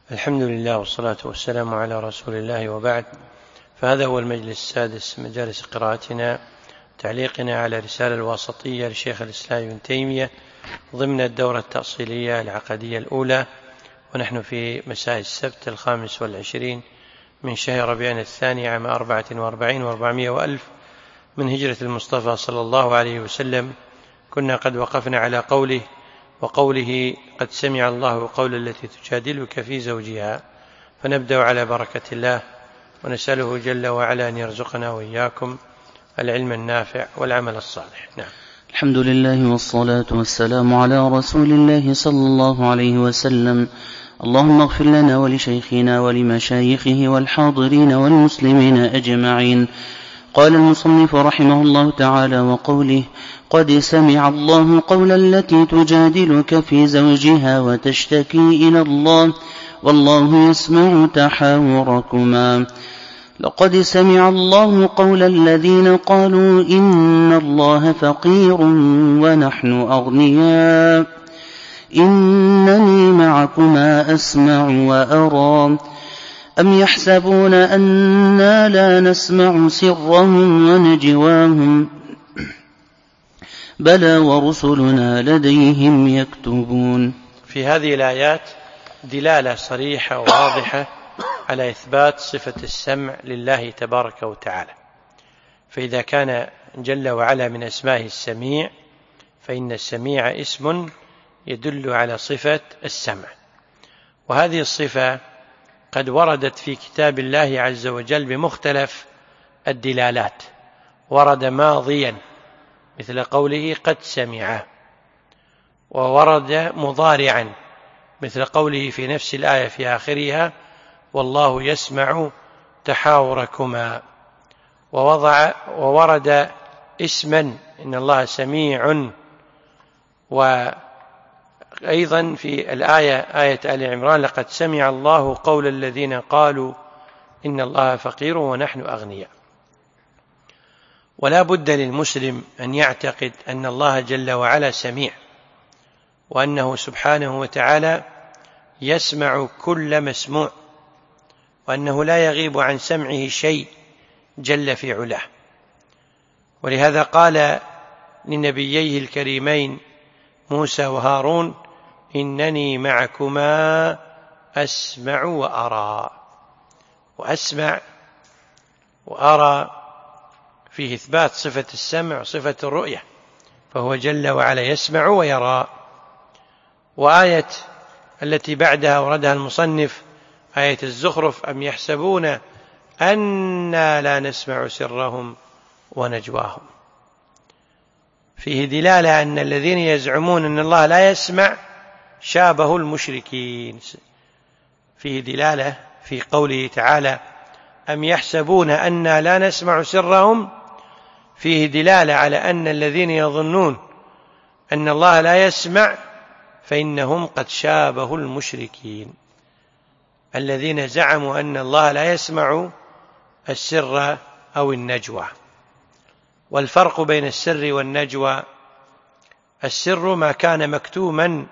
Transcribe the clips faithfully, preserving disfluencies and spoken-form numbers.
الحمد لله والصلاة والسلام على رسول الله، وبعد. فهذا هو المجلس السادس من مجالس قراءتنا تعليقنا على رسالة الواسطية لشيخ الإسلام ابن تيمية ضمن الدورة التأصيلية العقدية الأولى، ونحن في مساء السبت الخامس والعشرين من شهر ربيع الثاني عام أربعة وأربعين وأربعمائة وألف من هجرة المصطفى صلى الله عليه وسلم. كنا قد وقفنا على قوله وقوله قد سمع الله قول التي تجادلك في زوجها، فنبدأ على بركة الله ونسأله جل وعلا أن يرزقنا وإياكم العلم النافع والعمل الصالح. نعم. الحمد لله والصلاة والسلام على رسول الله صلى الله عليه وسلم. اللهم اغفر لنا ولشيخنا ولمشايخه والحاضرين والمسلمين أجمعين. قال المصنف رحمه الله تعالى: وقوله قد سمع الله قول التي تجادلك في زوجها وتشتكي إلى الله والله يسمع تحاوركما. لقد سمع الله قول الذين قالوا إن الله فقير ونحن أغنياء إنني معكما أسمع وأرى أم يحسبون أنا لا نسمع سرهم ونجواهم بلى ورسلنا لديهم يكتبون. في هذه الآيات دلالة صريحة وواضحة على إثبات صفة السمع لله تبارك وتعالى، فإذا كان جل وعلا من أسمائه السميع، فإن السميع اسم يدل على صفة السمع، وهذه الصفة قد وردت في كتاب الله عز وجل بمختلف الدلالات. ورد ماضيا مثل قوله قد سمع، وورد مضارعا مثل قوله في نفس الآية في آخرها والله يسمع تحاوركما، ووضع وورد اسما إن الله سميع. وأيضا في الآية آية آل عمران لقد سمع الله قول الذين قالوا إن الله فقير ونحن أغنياء. ولا بد للمسلم أن يعتقد أن الله جل وعلا سميع، وأنه سبحانه وتعالى يسمع كل مسموع، وأنه لا يغيب عن سمعه شيء جل في علاه. ولهذا قال لنبييه الكريمين موسى وهارون إنني معكما أسمع وأرى. وأسمع وأرى فيه إثبات صفة السمع وصفة الرؤية، فهو جل وعلا يسمع ويرى. وآية التي بعدها وردها المصنف آية الزخرف أم يحسبون أنا لا نسمع سرهم ونجواهم، فيه دلالة أن الذين يزعمون أن الله لا يسمع شابهوا المشركين. فيه دلالة في قوله تعالى أم يحسبون أنا لا نسمع سرهم، فيه دلالة على أن الذين يظنون أن الله لا يسمع فإنهم قد شابهوا المشركين الذين زعموا أن الله لا يسمع السر أو النجوى. والفرق بين السر والنجوى: السر ما كان مكتوما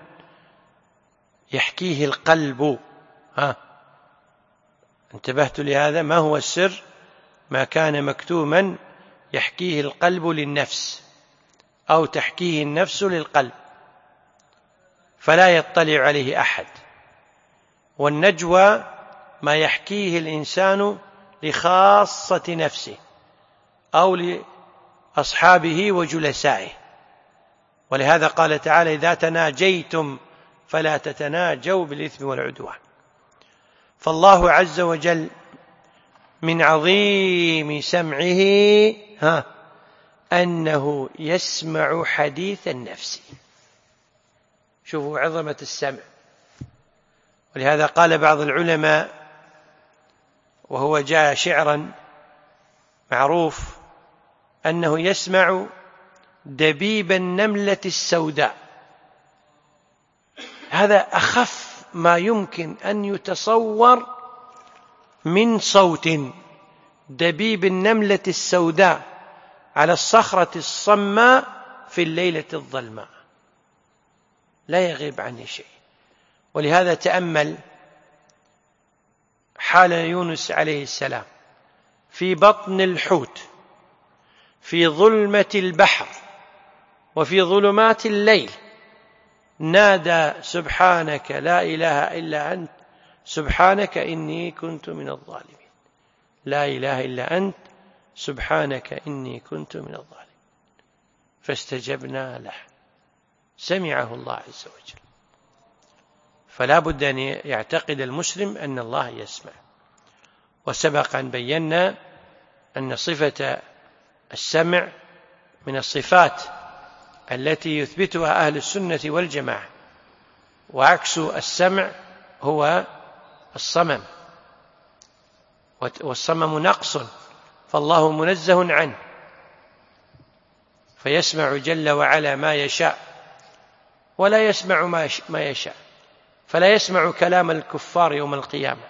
يحكيه القلب. ها انتبهت لهذا؟ ما هو السر؟ ما كان مكتوما يحكيه القلب للنفس أو تحكيه النفس للقلب فلا يطلع عليه أحد. والنجوى ما يحكيه الإنسان لخاصة نفسه أو لأصحابه وجلسائه. ولهذا قال تعالى إذا تناجيتم فلا تتناجوا بالإثم والعدوان. فالله عز وجل من عظيم سمعه ها أنه يسمع حديث النفس. شوفوا عظمة السمع. ولهذا قال بعض العلماء وهو جاء شعرا معروف أنه يسمع دبيب النملة السوداء. هذا أخف ما يمكن أن يتصور من صوت دبيب النملة السوداء على الصخرة الصماء في الليلة الظلماء، لا يغيب عني شيء. ولهذا تأمل حال يونس عليه السلام في بطن الحوت في ظلمة البحر وفي ظلمات الليل نادى سبحانك لا إله إلا أنت سبحانك إني كنت من الظالمين. لا إله إلا أنت سبحانك إني كنت من الظالمين. فاستجبنا له، سمعه الله عز وجل. فلا بد أن يعتقد المسلم أن الله يسمع. وسبق أن بينا أن صفة السمع من الصفات التي يثبتها أهل السنة والجماعة، وعكس السمع هو الصمم، والصمم نقص، فالله منزه عنه، فيسمع جل وعلا ما يشاء ولا يسمع ما يشاء، فلا يسمع كلام الكفار يوم القيامة.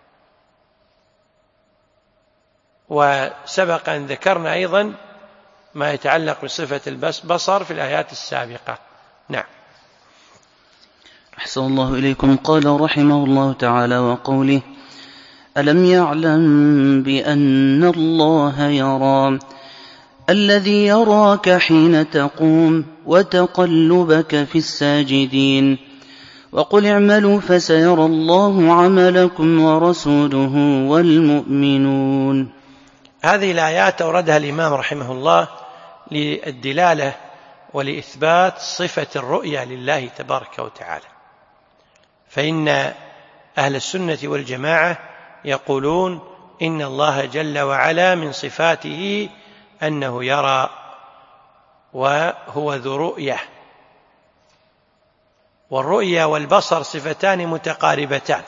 وسبق أن ذكرنا أيضا ما يتعلق بصفة البصر في الآيات السابقة. نعم. أحسن الله إليكم. قال رحمه الله تعالى وقوله: ألم يعلم بأن الله يرى الذي يراك حين تقوم وتقلبك في الساجدين وقل اعملوا فسيرى الله عملكم ورسوله والمؤمنون. هذه الآيات أوردها الإمام رحمه الله للدلالة ولإثبات صفة الرؤية لله تبارك وتعالى. فإن أهل السنة والجماعة يقولون إن الله جل وعلا من صفاته أنه يرى، وهو ذو رؤية. والرؤية والبصر صفتان متقاربتان،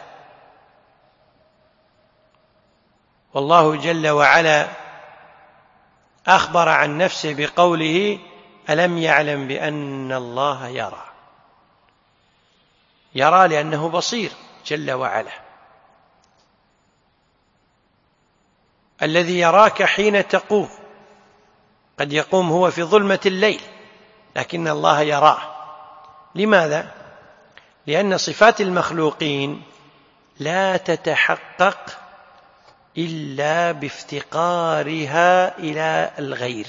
والله جل وعلا أخبر عن نفسه بقوله: ألم يعلم بأن الله يرى. يرى لأنه بصير جل وعلا. الذي يراك حين تقوم، قد يقوم هو في ظلمة الليل لكن الله يراه. لماذا؟ لأن صفات المخلوقين لا تتحقق إلا بافتقارها إلى الغير.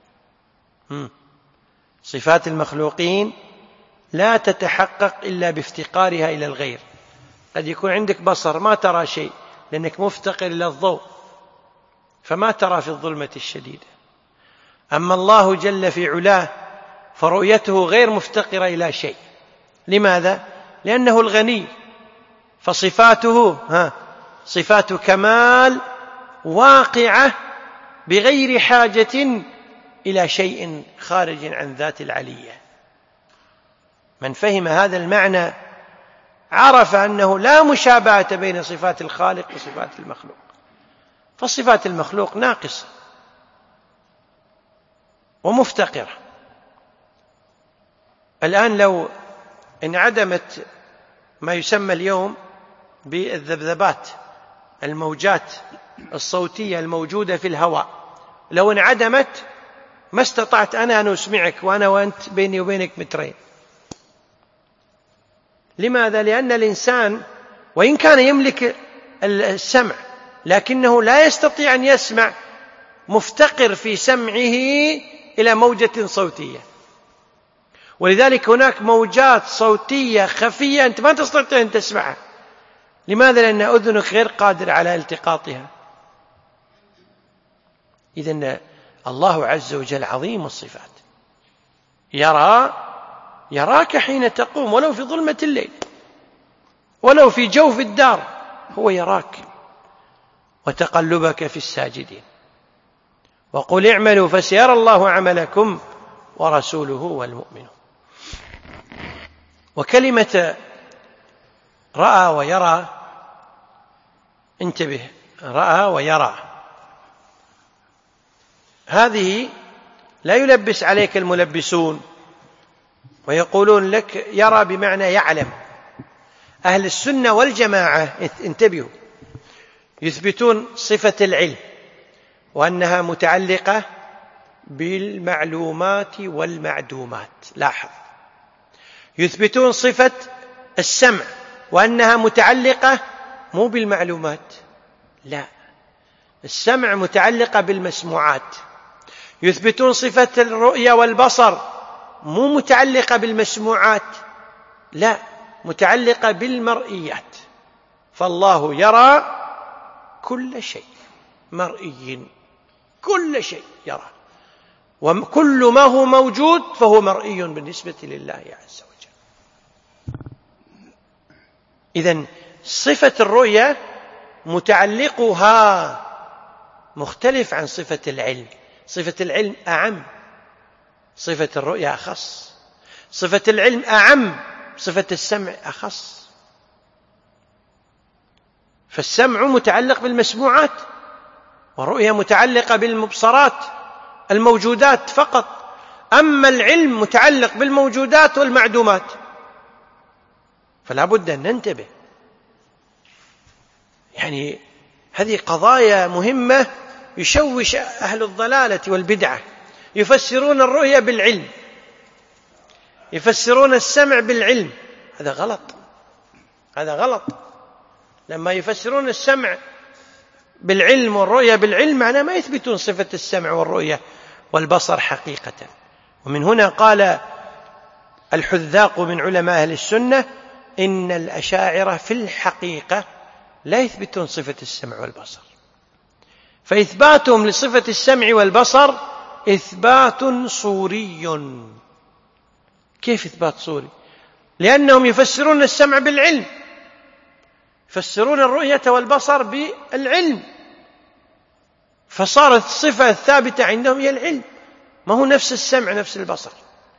صفات المخلوقين لا تتحقق إلا بافتقارها إلى الغير. قد يكون عندك بصر ما ترى شيء لأنك مفتقر إلى الضوء، فما ترى في الظلمة الشديدة. أما الله جل في علاه فرؤيته غير مفتقرة إلى شيء. لماذا؟ لأنه الغني، فصفاته ها صفات كمال واقعة بغير حاجة إلى شيء خارج عن ذات العلية. من فهم هذا المعنى عرف أنه لا مشابهة بين صفات الخالق وصفات المخلوق، فصفات المخلوق ناقصة ومفتقرة. الآن لو انعدمت ما يسمى اليوم بالذبذبات، الموجات الصوتية الموجودة في الهواء، لو انعدمت ما استطعت أنا أن أسمعك وأنا وأنت بيني وبينك مترين. لماذا؟ لأن الإنسان وإن كان يملك السمع لكنه لا يستطيع أن يسمع، مفتقر في سمعه إلى موجة صوتية. ولذلك هناك موجات صوتية خفية أنت ما تستطيع أن تسمعها. لماذا؟ لأن أذنك غير قادر على التقاطها. إذن الله عز وجل عظيم الصفات. يرى يراك حين تقوم ولو في ظلمة الليل ولو في جوف الدار، هو يراك. وتقلبك في الساجدين وقل اعملوا فسيرى الله عملكم ورسوله والمؤمنون. وكلمة رأى ويرى، انتبه، رأى ويرى، هذه لا يلبس عليك الملبسون ويقولون لك يرى بمعنى يعلم. أهل السنة والجماعة انتبهوا، يثبتون صفة العلم وأنها متعلقة بالمعلومات والمعدومات. لاحظ، يثبتون صفة السمع وأنها متعلقة مو بالمعلومات لا، السمع متعلقة بالمسموعات. يثبتون صفة الرؤية والبصر مو متعلقة بالمسموعات، لا، متعلقة بالمرئيات. فالله يرى كل شيء مرئي، كل شيء يرى، وكل ما هو موجود فهو مرئي بالنسبة لله عز وجل. إذن صفة الرؤية متعلقها مختلف عن صفة العلم. صفة العلم أعم، صفة الرؤية أخص. صفة العلم أعم، صفة السمع أخص. فالسمع متعلق بالمسموعات، والرؤية متعلقة بالمبصرات الموجودات فقط، أما العلم متعلق بالموجودات والمعدومات. فلا بد أن ننتبه، يعني هذه قضايا مهمة. يشوش أهل الضلالة والبدعة، يفسرون الرؤية بالعلم، يفسرون السمع بالعلم. هذا غلط، هذا غلط. لما يفسرون السمع بالعلم والرؤية بالعلم معناه ما يثبتون صفة السمع والرؤية والبصر حقيقة. ومن هنا قال الحذاق من علماء أهل السنة إن الأشاعرة في الحقيقة لا يثبتون صفة السمع والبصر، فإثباتهم لصفة السمع والبصر إثبات صوري. كيف إثبات صوري؟ لأنهم يفسرون السمع بالعلم، يفسرون الرؤية والبصر بالعلم، فصارت الصفة الثابتة عندهم هي العلم، ما هو نفس السمع نفس البصر،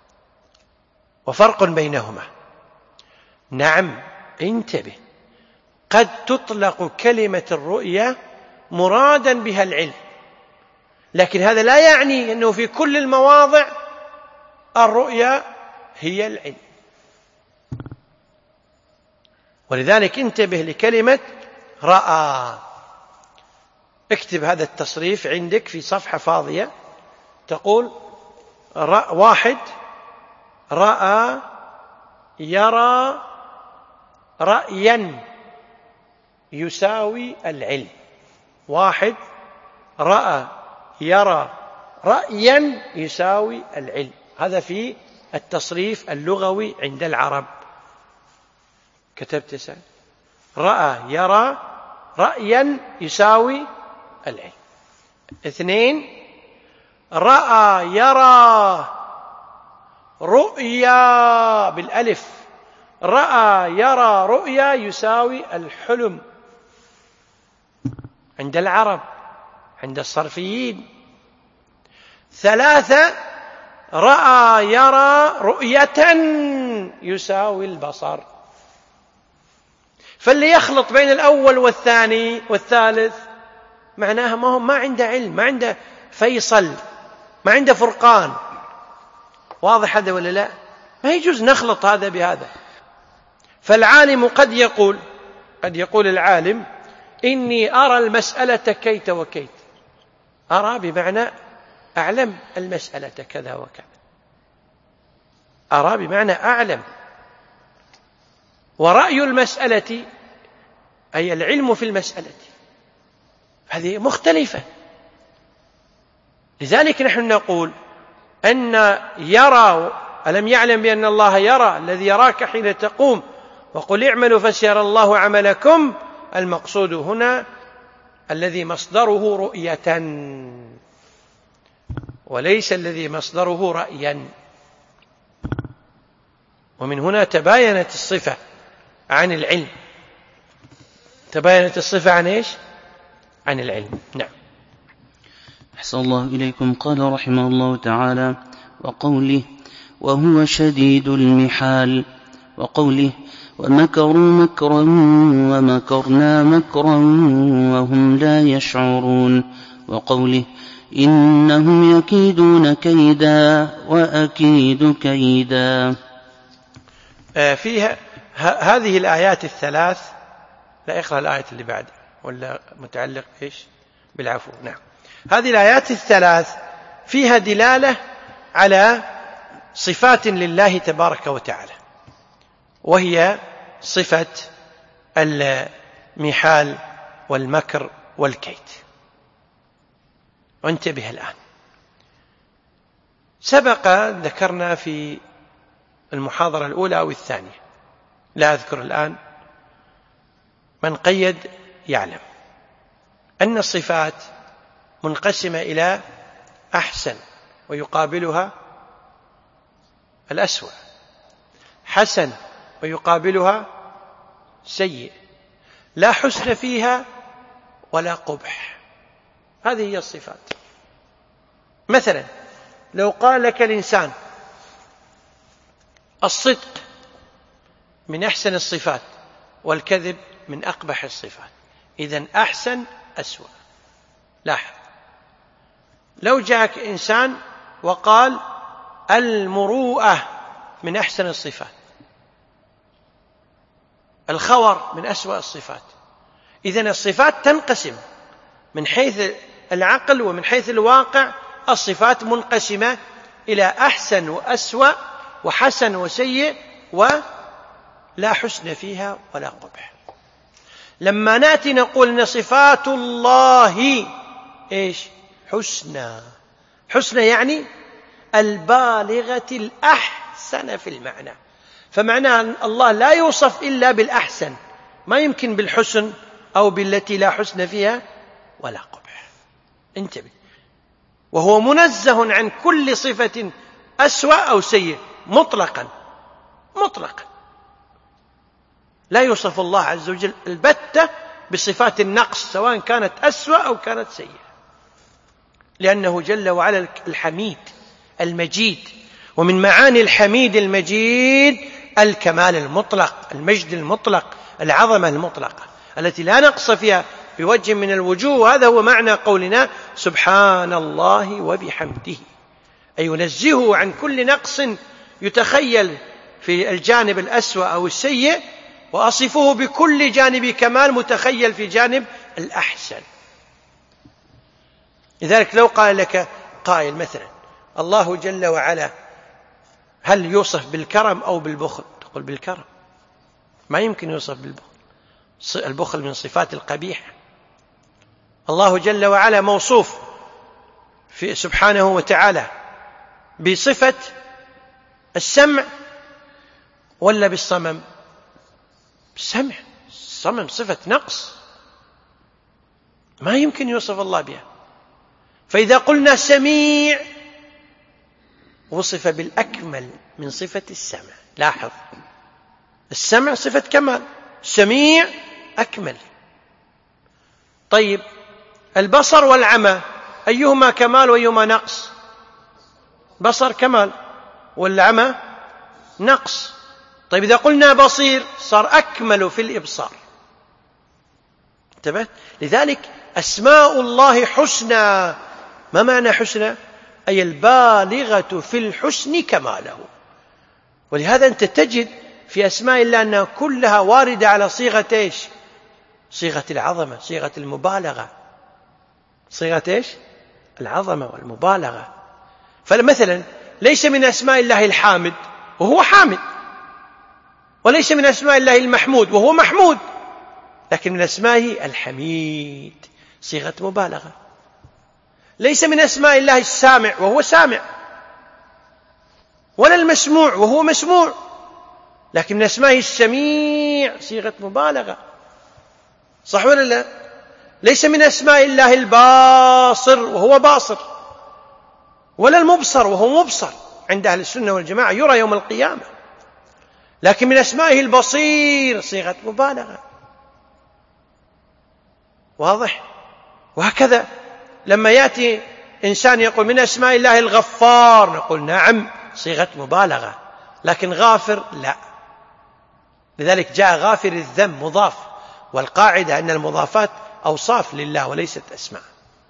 وفرق بينهما. نعم، انتبه، قد تطلق كلمة الرؤية مرادا بها العلم، لكن هذا لا يعني أنه في كل المواضع الرؤية هي العلم. ولذلك انتبه لكلمة رأى. اكتب هذا التصريف عندك في صفحة فاضية، تقول رأ واحد رأى يرى رأيا يساوي العلم. واحد رأى يرى رأيا يساوي العلم. هذا في التصريف اللغوي عند العرب. كتبت سأل رأى يرى رأيا يساوي العلم. اثنين رأى يرى رؤيا بالألف، رأى يرى رؤيا يساوي الحلم عند العرب، عند الصرفيين. ثلاثة رأى يرى رؤية يساوي البصر. فاللي يخلط بين الأول والثاني والثالث معناها ما هو ما عنده علم، ما عنده فيصل، ما عنده فرقان. واضح هذا ولا لا؟ ما يجوز نخلط هذا بهذا. فالعالم قد يقول قد يقول العالم إني أرى المسألة كيت وكيت. أرى بمعنى أعلم المسألة كذا وكذا، أرى بمعنى أعلم. ورأي المسألة أي العلم في المسألة، هذه مختلفة. لذلك نحن نقول أن يرى، ألم يعلم بأن الله يرى، الذي يراك حين تقوم، وقل اعملوا فسيرى الله عملكم. المقصود هنا الذي مصدره رؤية، وليس الذي مصدره رأيا. ومن هنا تباينت الصفة عن العلم. تباينت الصفة عن إيش؟ عن العلم. نعم. أحسن الله إليكم. قال رحمه الله تعالى: وقوله وهو شديد المحال، وقوله ومكروا مكرا ومكرنا مكرا وهم لا يشعرون، وقوله إنهم يكيدون كيدا وأكيد كيدا. فيها هذه الآيات الثلاث. لا، اقرأ الآية اللي بعد ولا متعلق إيش بالعفو. نعم. هذه الآيات الثلاث فيها دلالة على صفات لله تبارك وتعالى، وهي صفة المحال والمكر والكيد. وانتبه الآن، سبق ذكرنا في المحاضرة الأولى أو الثانية، لا أذكر الآن، من قيد يعلم أن الصفات منقسمة إلى أحسن ويقابلها الأسوأ، حسن ويقابلها سيء، لا حسن فيها ولا قبح. هذه هي الصفات. مثلا لو قال لك الإنسان الصدق من أحسن الصفات والكذب من أقبح الصفات، إذن أحسن أسوأ. لاحظ، لو جاءك إنسان وقال المروءة من أحسن الصفات، الخور من أسوأ الصفات، إذن الصفات تنقسم من حيث العقل ومن حيث الواقع. الصفات منقسمة إلى أحسن وأسوأ وحسن وسيء ولا حسن فيها ولا قبح. لما نأتي نقول إن صفات الله إيش؟ حسنى. حسنى يعني البالغة الأحسن في المعنى، فمعناه أن الله لا يوصف إلا بالأحسن، ما يمكن بالحسن أو بالتي لا حسن فيها ولا قبح. انتبه، وهو منزه عن كل صفة أسوأ أو سيء مطلقا مطلقا. لا يوصف الله عز وجل البتة بصفات النقص سواء كانت أسوأ أو كانت سيئة، لأنه جل وعلا الحميد المجيد، ومن معاني الحميد المجيد الكمال المطلق، المجد المطلق، العظمة المطلقة التي لا نقص فيها بوجه من الوجوه. هذا هو معنى قولنا سبحان الله وبحمده، أي ينزهه عن كل نقص يتخيل في الجانب الأسوأ أو السيء، وأصفه بكل جانب كمال متخيل في جانب الأحسن. لذلك لو قال لك قائل مثلا الله جل وعلا هل يوصف بالكرم أو بالبخل؟ تقول بالكرم، ما يمكن يوصف بالبخل، البخل من صفات القبيحة. الله جل وعلا موصوف في سبحانه وتعالى بصفة السمع ولا بالصمم؟ بالسمع. الصمم صفة نقص ما يمكن يوصف الله بها. فإذا قلنا سميع وصف بالأكمل من صفة السمع. لاحظ، السمع صفة كمال، سميع أكمل. طيب البصر والعمى أيهما كمال وأيهما نقص؟ بصر كمال والعمى نقص. طيب إذا قلنا بصير صار أكمل في الإبصار. انتبه، لذلك أسماء الله حسنى. ما معنى حسنى؟ أي البالغة في الحسن كماله. ولهذا أنت تجد في أسماء الله أنها كلها واردة على صيغة إيش؟ صيغة العظمة، صيغة المبالغة، صيغة إيش؟ العظمة والمبالغة. فمثلا ليس من أسماء الله الحامد وهو حامد، وليس من أسماء الله المحمود وهو محمود، لكن من أسمائه الحميد، صيغة مبالغة. ليس من أسماء الله السامع وهو سامع، ولا المسموع وهو مسموع، لكن من أسمائه السميع، صيغة مبالغة. صح ولا لا؟ ليس من أسماء الله الباصر وهو باصر، ولا المبصر وهو مبصر، عند أهل السنة والجماعة يرى يوم القيامة، لكن من أسمائه البصير، صيغة مبالغة. واضح؟ وهكذا لما يأتي إنسان يقول من أسماء الله الغفار، نقول نعم، صيغة مبالغة، لكن غافر لا. لذلك جاء غافر الذنب مضاف، والقاعدة أن المضافات أوصاف لله وليست أسماء.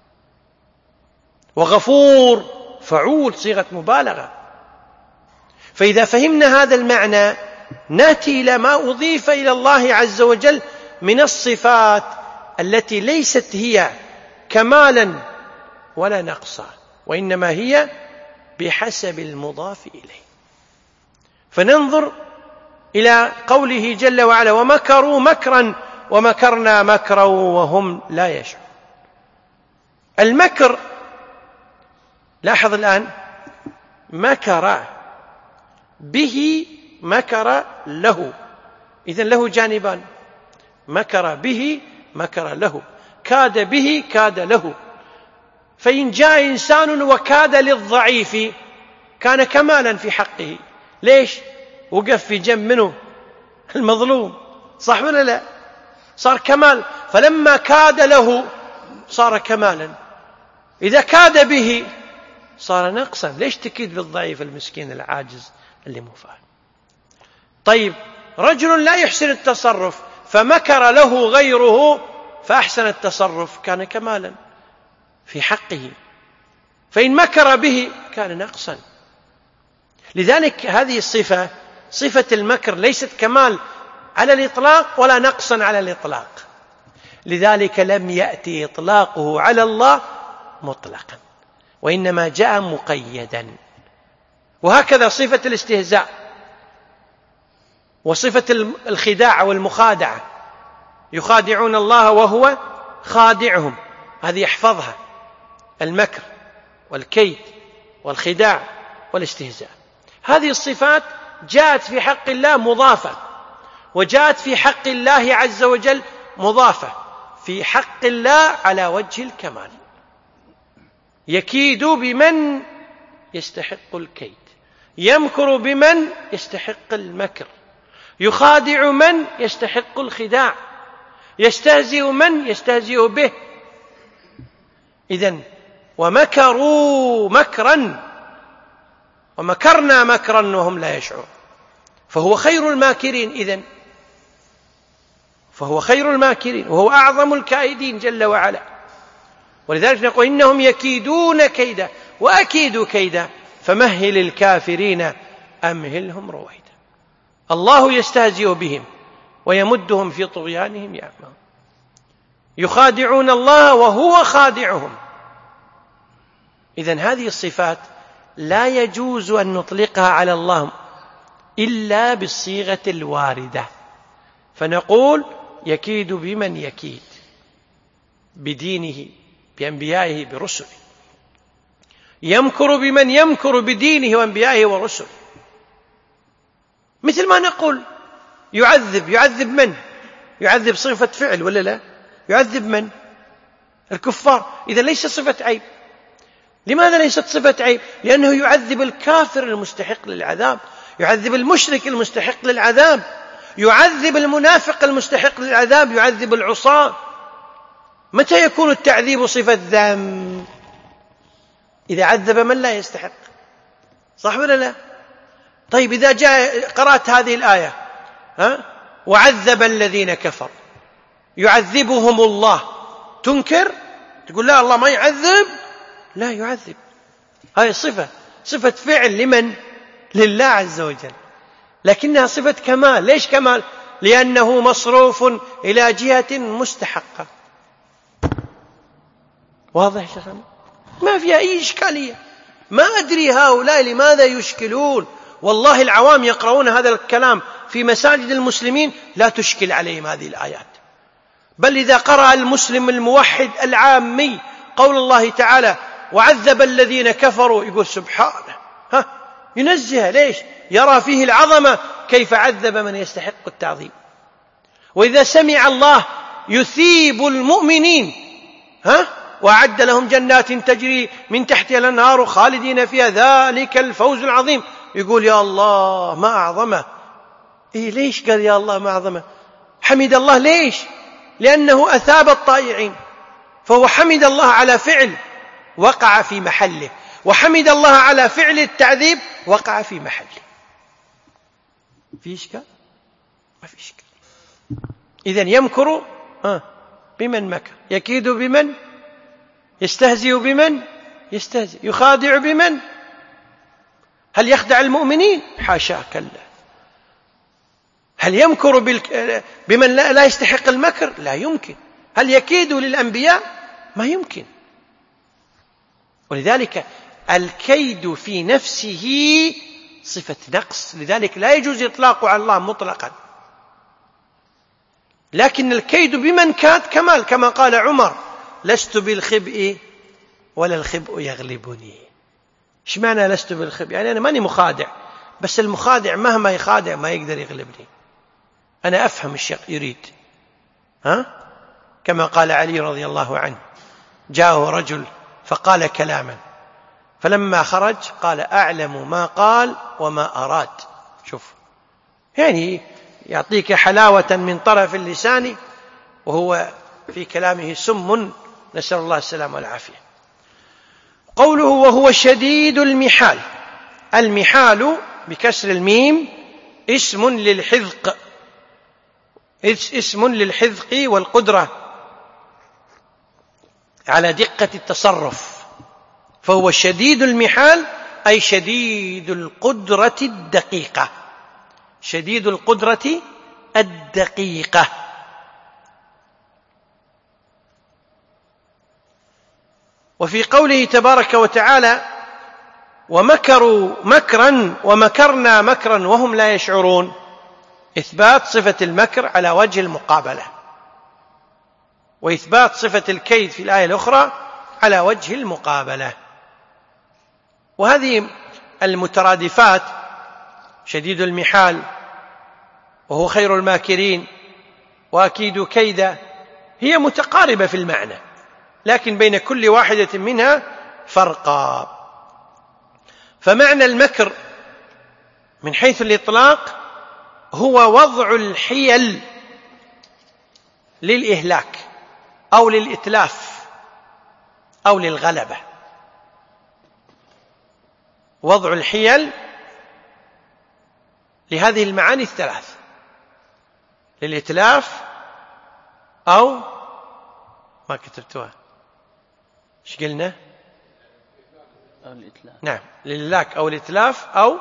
وغفور فعول، صيغة مبالغة. فإذا فهمنا هذا المعنى نأتي إلى ما أضيف إلى الله عز وجل من الصفات التي ليست هي كمالا ولا نقصا، وإنما هي بحسب المضاف إليه. فننظر إلى قوله جل وعلا ومكروا مكرا ومكرنا مكرا وهم لا يشعرون. المكر، لاحظ الآن، مكر به مكر له، إذن له جانبان، مكر به مكر له، كاد به كاد له. فإن جاء إنسان وكاد للضعيف كان كمالا في حقه. ليش؟ وقف في جنب منه المظلوم، صح ولا لا؟ صار كمال. فلما كاد له صار كمالا. إذا كاد به صار نقصا. ليش تكيد بالضعيف المسكين العاجز اللي مو فاهم؟ طيب، رجل لا يحسن التصرف فمكر له غيره فأحسن التصرف كان كمالا في حقه. فإن مكر به كان نقصا. لذلك هذه الصفة، صفة المكر، ليست كمال على الإطلاق ولا نقصا على الإطلاق. لذلك لم يأتي إطلاقه على الله مطلقا، وإنما جاء مقيدا. وهكذا صفة الاستهزاء وصفة الخداع والمخادعة، يخادعون الله وهو خادعهم، هذه يحفظها، المكر والكيد والخداع والاستهزاء. هذه الصفات جاءت في حق الله مضافة، وجاءت في حق الله عز وجل مضافة، في حق الله على وجه الكمال. يكيد بمن يستحق الكيد، يمكر بمن يستحق المكر، يخادع من يستحق الخداع، يستهزئ من يستهزئ به. إذن ومكروا مكرا ومكرنا مكرا وهم لا يشعرون. فهو خير الماكرين، إذن فهو خير الماكرين وهو أعظم الكائدين جل وعلا. ولذلك نقول إنهم يكيدون كيدا وأكيد كيدا فمهل الكافرين أمهلهم رويدا. الله يستهزئ بهم ويمدهم في طغيانهم يعمهون. يخادعون الله وهو خادعهم. إذن هذه الصفات لا يجوز أن نطلقها على الله إلا بالصيغة الواردة، فنقول يكيد بمن يكيد، بدينه بأنبيائه برسله، يمكر بمن يمكر بدينه وأنبيائه ورسله. مثل ما نقول يعذب، يعذب من؟ يعذب صفة فعل ولا لا؟ يعذب من؟ الكفار. إذا ليس صفة عيب. لماذا ليست صفة عيب؟ لأنه يعذب الكافر المستحق للعذاب، يعذب المشرك المستحق للعذاب، يعذب المنافق المستحق للعذاب، يعذب العصاة. متى يكون التعذيب صفة ذم؟ إذا عذب من لا يستحق، صح ولا لا؟ طيب، إذا جاء قرأت هذه الآية ها؟ وعذب الذين كفروا، يعذبهم الله، تنكر؟ تقول لا الله ما يعذب؟ لا يعذب. هذه صفة صفة فعل لمن؟ لله عز وجل، لكنها صفة كمال. ليش كمال؟ لأنه مصروف إلى جهة مستحقة. واضح شيخنا؟ ما فيها أي إشكالية. ما أدري هؤلاء لماذا يشكلون. والله العوام يقرؤون هذا الكلام في مساجد المسلمين لا تشكل عليهم هذه الآيات. بل إذا قرأ المسلم الموحد العامي قول الله تعالى وعذب الذين كفروا، يقول سبحانه، ها ينزه. ليش؟ يرى فيه العظمة، كيف عذب من يستحق التعظيم. وإذا سمع الله يثيب المؤمنين، ها وأعد لهم جنات تجري من تحتها الأنهار خالدين فيها ذلك الفوز العظيم، يقول يا الله ما أعظمه. إيه ليش قال يا الله ما أعظمه؟ حمد الله. ليش؟ لأنه أثاب الطائعين، فهو حمد الله على فعل وقع في محله، وحمد الله على فعل التعذيب وقع في محله. في إشكال؟ ما في إشكال. إذن يمكر بمن مكر، يكيد بمن يستهزئ، بمن يستهزئ، يخادع بمن. هل يخدع المؤمنين؟ حاشا، كلا. هل يمكر بمن لا يستحق المكر؟ لا يمكن. هل يكيد للأنبياء؟ ما يمكن. ولذلك الكيد في نفسه صفة نقص، لذلك لا يجوز إطلاقه على الله مطلقا. لكن الكيد بمن كاد كمال، كما قال عمر لست بالخبء ولا الخبء يغلبني. إيش معنى لست بالخبء؟ يعني أنا ماني مخادع، بس المخادع مهما يخادع ما يقدر يغلبني. أنا أفهم الشيء يريد، ها؟ كما قال علي رضي الله عنه: جاءه رجل فقال كلاما، فلما خرج قال: أعلم ما قال وما أراد. شوف، يعني يعطيك حلاوة من طرف اللسان وهو في كلامه سم، نسأل الله السلامة والعافية. قوله: وهو شديد المحال. المحال بكسر الميم اسم للحذق، اسم للحذق والقدرة على دقة التصرف. فهو شديد المحال أي شديد القدرة الدقيقة، شديد القدرة الدقيقة. وفي قوله تبارك وتعالى: ومكروا مكرا ومكرنا مكرا وهم لا يشعرون، إثبات صفة المكر على وجه المقابلة، وإثبات صفة الكيد في الآية الأخرى على وجه المقابلة. وهذه المترادفات، شديد المحال وهو خير الماكرين وأكيد كيدا، هي متقاربة في المعنى، لكن بين كل واحدة منها فرقا. فمعنى المكر من حيث الإطلاق هو وضع الحيل للإهلاك أو للإتلاف أو للغلبة. وضع الحيل لهذه المعاني الثلاث: للإتلاف أو ما كتبتوها، ايش قلنا؟ الإتلاف. نعم، للإهلاك أو الإتلاف أو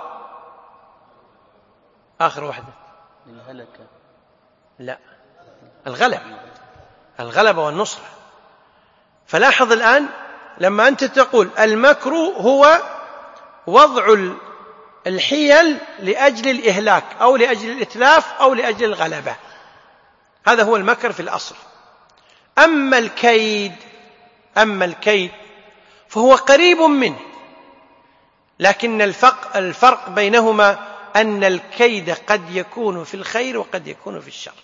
آخر واحدة للهلكة. لا، الغلبة، الغلبة والنصرة. فلاحظ الآن لما أنت تقول المكر هو وضع الحيل لأجل الإهلاك أو لأجل الإتلاف أو لأجل الغلبة، هذا هو المكر في الأصل. أما الكيد أما الكيد فهو قريب منه، لكن الفرق, الفرق بينهما أن الكيد قد يكون في الخير وقد يكون في الشر،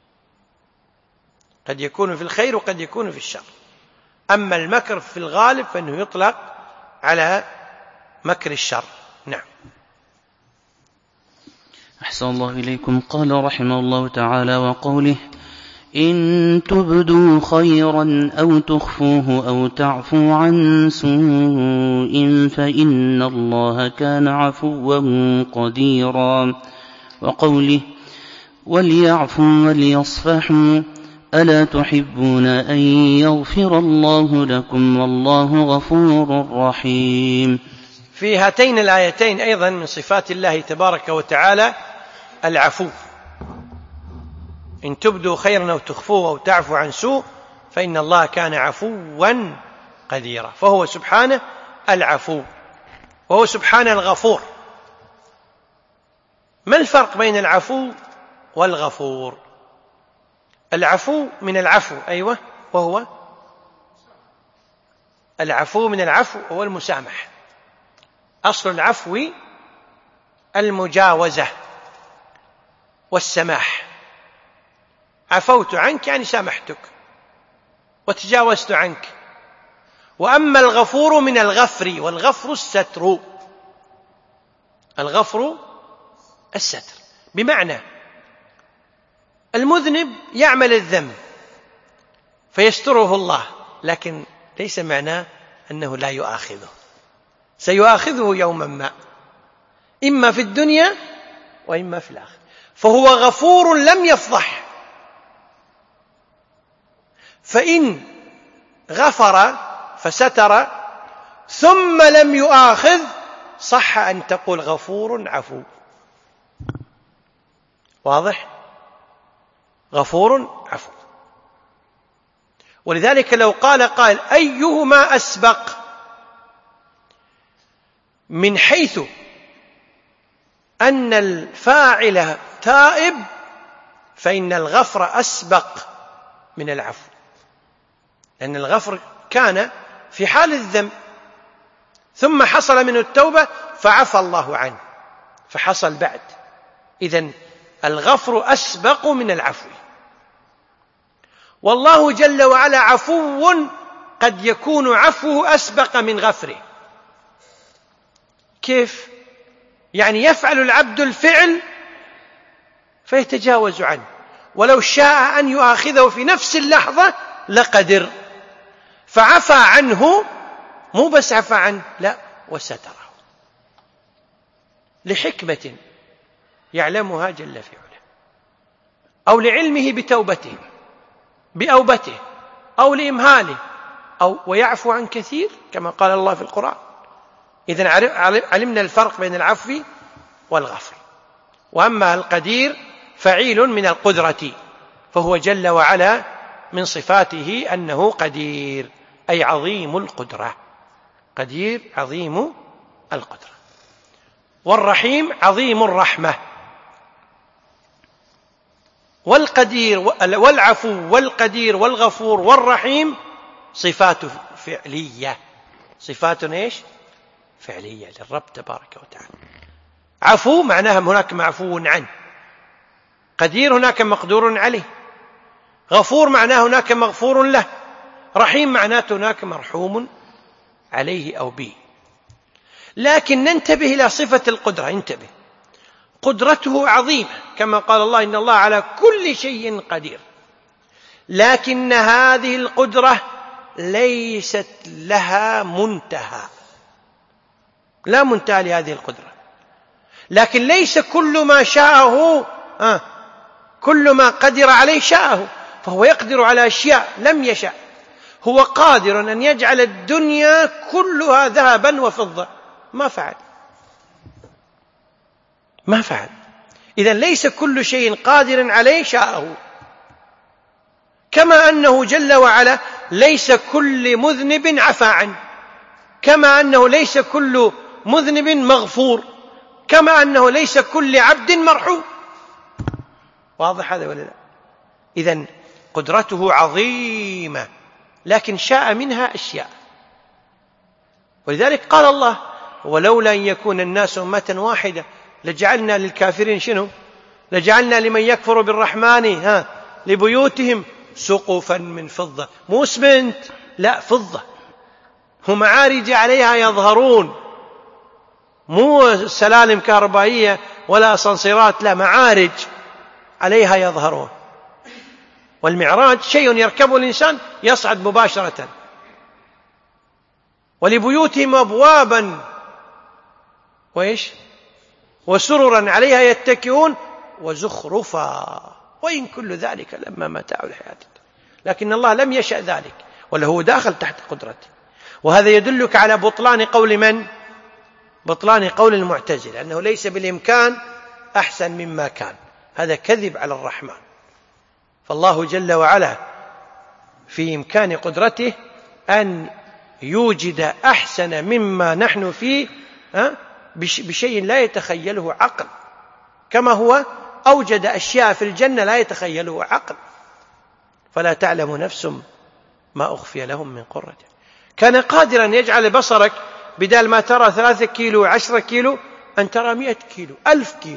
قد يكون في الخير وقد يكون في الشر. أما المكر في الغالب فإنه يطلق على مكر الشر. نعم. أحسن الله إليكم. قال رحمه الله تعالى: وقوله: إن تبدوا خيرا أو تخفوه أو تعفو عن سوء فإن الله كان عفوا قديرا. وقوله: وليعفوا وليصفحوا ألا تحبون أن يغفر الله لكم والله غفور رحيم. في هاتين الآيتين أيضا من صفات الله تبارك وتعالى العفو. إن تبدوا خيرا أو تخفوه أو تعفو عن سوء فإن الله كان عفوا قديرا. فهو سبحانه العفو وهو سبحانه الغفور. ما الفرق بين العفو والغفور؟ العفو من العفو، أيوة، وهو العفو من العفو هو المسامح. أصل العفو المجاوزة والسماح. عفوت عنك يعني سامحتك وتجاوزت عنك. وأما الغفور من الغفر، والغفر الستر، الغفر الستر، بمعنى المذنب يعمل الذنب فيستره الله، لكن ليس معناه أنه لا يؤاخذه، سيؤاخذه يوما ما، إما في الدنيا وإما في الآخرة. فهو غفور لم يفضح، فإن غفر فستر ثم لم يؤاخذ صح أن تقول غفور عفو. واضح؟ غفور عفو. ولذلك لو قال قائل أيهما أسبق من حيث أن الفاعل تائب فإن الغفر أسبق من العفو، لأن الغفر كان في حال الذنب ثم حصل منه التوبة فعفى الله عنه فحصل بعد. إذن الغفر أسبق من العفو. والله جل وعلا عفو قد يكون عفوه أسبق من غفره. كيف؟ يعني يفعل العبد الفعل فيتجاوز عنه، ولو شاء أن يؤاخذه في نفس اللحظة لقدر، فعفى عنه، مو بس عفى عنه، لا وستره لحكمة يعلمها جل في علاه، أو لعلمه بتوبته بأوبته أو لإمهاله، أو ويعفو عن كثير كما قال الله في القرآن. إذن علمنا الفرق بين العفو والغفر. وأما القدير فعيل من القدرة، فهو جل وعلا من صفاته أنه قدير، أي عظيم القدرة، قدير عظيم القدرة. والرحيم عظيم الرحمة. والقدير والعفو والقدير والغفور والرحيم صفات فعلية، صفات ايش؟ فعلية للرب تبارك وتعالى. عفو معناها هناك معفو عنه، قدير هناك مقدور عليه، غفور معناه هناك مغفور له، رحيم معناته هناك مرحوم عليه أو به. لكن ننتبه إلى صفة القدرة، انتبه، قدرته عظيمة كما قال الله إن الله على كل شيء قدير، لكن هذه القدرة ليست لها منتهى، لا منتهى لهذه القدرة. لكن ليس كل ما شاءه آه كل ما قدر عليه شاءه، فهو يقدر على أشياء لم يشاء. هو قادر أن يجعل الدنيا كلها ذهبا وفضة، ما فعل ما فعل إذن ليس كل شيء قادر عليه شاءه. كما أنه جل وعلا ليس كل مذنب عفى عنه، كما أنه ليس كل مذنب مغفور، كما أنه ليس كل عبد مرحوم. واضح هذا ولا لا؟ إذن قدرته عظيمة، لكن شاء منها أشياء. ولذلك قال الله ولولا أن يكون الناس أمة واحدة لجعلنا للكافرين شنو؟ لجعلنا لمن يكفر بالرحمن ها لبيوتهم سقفا من فضة، مو اسمنت، لا فضة، ومعارج عليها يظهرون، مو سلالم كهربائية ولا أسانسيرات، لا معارج عليها يظهرون. والمعراج شيء يركبه الإنسان يصعد مباشرة. ولبيوتهم أبوابا وإيش وسررا عليها يتكئون وزخرفا وإن كل ذلك لما متاع الحياة الدنيا. لكن الله لم يشأ ذلك، ولا هو داخل تحت قدرته. وهذا يدلك على بطلان قول من؟ بطلان قول المعتزلة أنه ليس بالإمكان أحسن مما كان، هذا كذب على الرحمن. فالله جل وعلا في إمكان قدرته أن يوجد أحسن مما نحن فيه بشيء لا يتخيله عقل، كما هو أوجد أشياء في الجنة لا يتخيله عقل. فلا تعلم نفس ما أخفي لهم من قرة. كان قادرا يجعل بصرك بدال ما ترى ثلاثة كيلو عشرة كيلو أن ترى مئة كيلو ألف كيلو.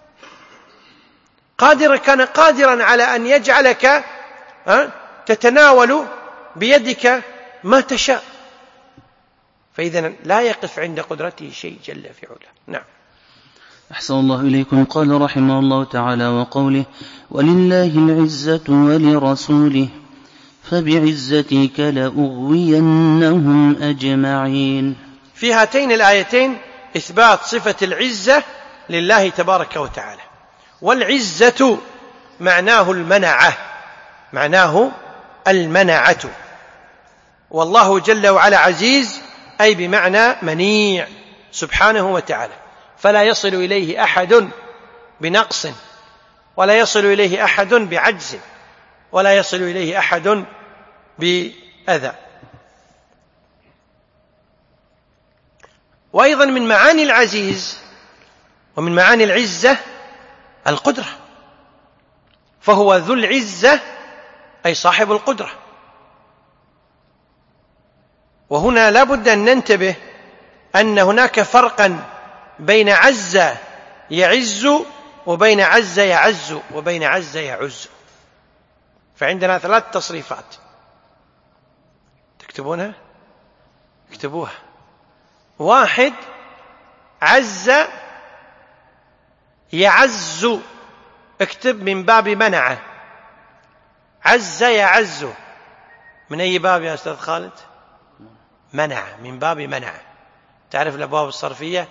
قادر كان قادرا على أن يجعلك تتناول بيدك ما تشاء. فإذا لا يقف عند قدرته شيء جل في علاه. نعم. أحسن الله إليكم. قال رحمه الله تعالى وقوله ولله العزة ولرسوله فبعزتك لأغوينهم أجمعين. في هاتين الآيتين إثبات صفة العزة لله تبارك وتعالى. والعزة معناه المنعة، معناه المنعة. والله جل وعلا عزيز أي بمعنى منيع سبحانه وتعالى، فلا يصل إليه أحد بنقص، ولا يصل إليه أحد بعجز، ولا يصل إليه أحد بأذى. وأيضا من معاني العزيز ومن معاني العزة القدرة، فهو ذو العزة أي صاحب القدرة. وهنا لا بد أن ننتبه أن هناك فرقا بين عز يعز وبين عز يعز وبين عز يعز. فعندنا ثلاث تصريفات، تكتبونها؟ اكتبوها. واحد، عز يعز، اكتب من باب منعه. عز يعز من أي باب يا أستاذ خالد؟ منع، من باب منع. تعرف الأبواب الصرفية؟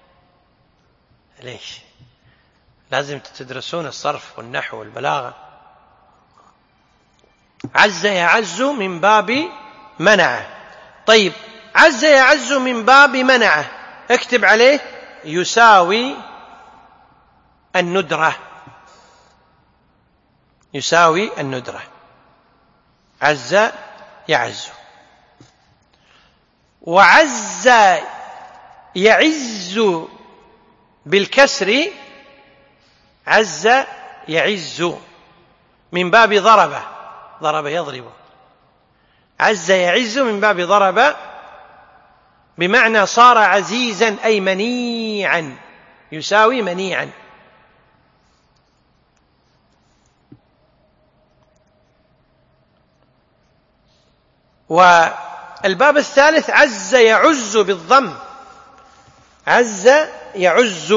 ليش؟ لازم تدرسون الصرف والنحو والبلاغة. عز يعز من باب منعه. طيب، عز يعز من باب منعه، اكتب عليه يساوي الندرة. يساوي الندرة. عز يعز. وعز يعز بالكسر، عز يعز من باب ضرب. ضرب يضرب. عز يعز من باب ضرب، بمعنى صار عزيزا أي منيعا، يساوي منيعا. والباب الثالث عز يعز بالضم. عز يعز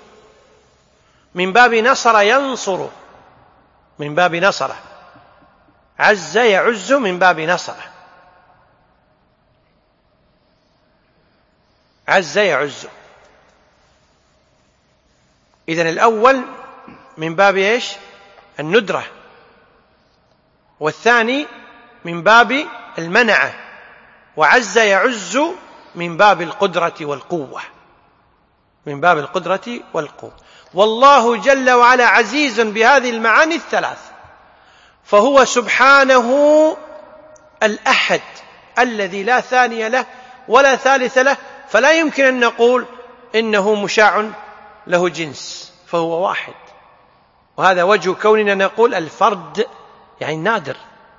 من باب نصر ينصر، من باب نصر. عز يعز من باب نصر. عز يعز. إذن الأول من باب إيش؟ الندرة، والثاني من باب المنعة، وعز يعز من باب القدرة والقوة. من باب القدرة والقوة. والله جل وعلا عزيز بهذه المعاني الثلاث، فهو سبحانه الأحد الذي لا ثاني له ولا ثالث له، فلا يمكن أن نقول إنه مشاع له جنس، فهو واحد. وهذا وجه كوننا نقول الفرد يعني النادر.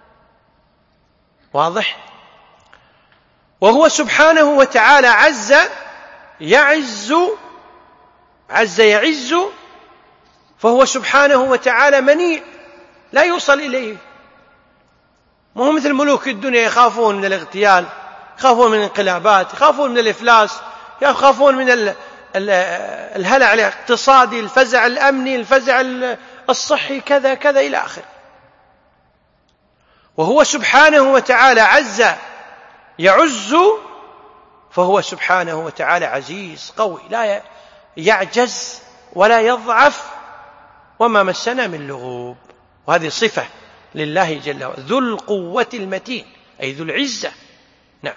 واضح؟ وهو سبحانه وتعالى عز يعز. عز يعز، فهو سبحانه وتعالى منيع لا يوصل إليه. ما هو مثل ملوك الدنيا يخافون من الاغتيال، يخافون من الانقلابات، يخافون من الإفلاس، يخافون من الهلع الاقتصادي، الفزع الأمني، الفزع الصحي، كذا كذا إلى آخره. وهو سبحانه وتعالى عز يعز، فهو سبحانه وتعالى عزيز قوي لا يعجز ولا يضعف، وما مسنا من لغوب. وهذه صفة لله جل وعلا، ذو القوة المتين، أي ذو العزة. نعم.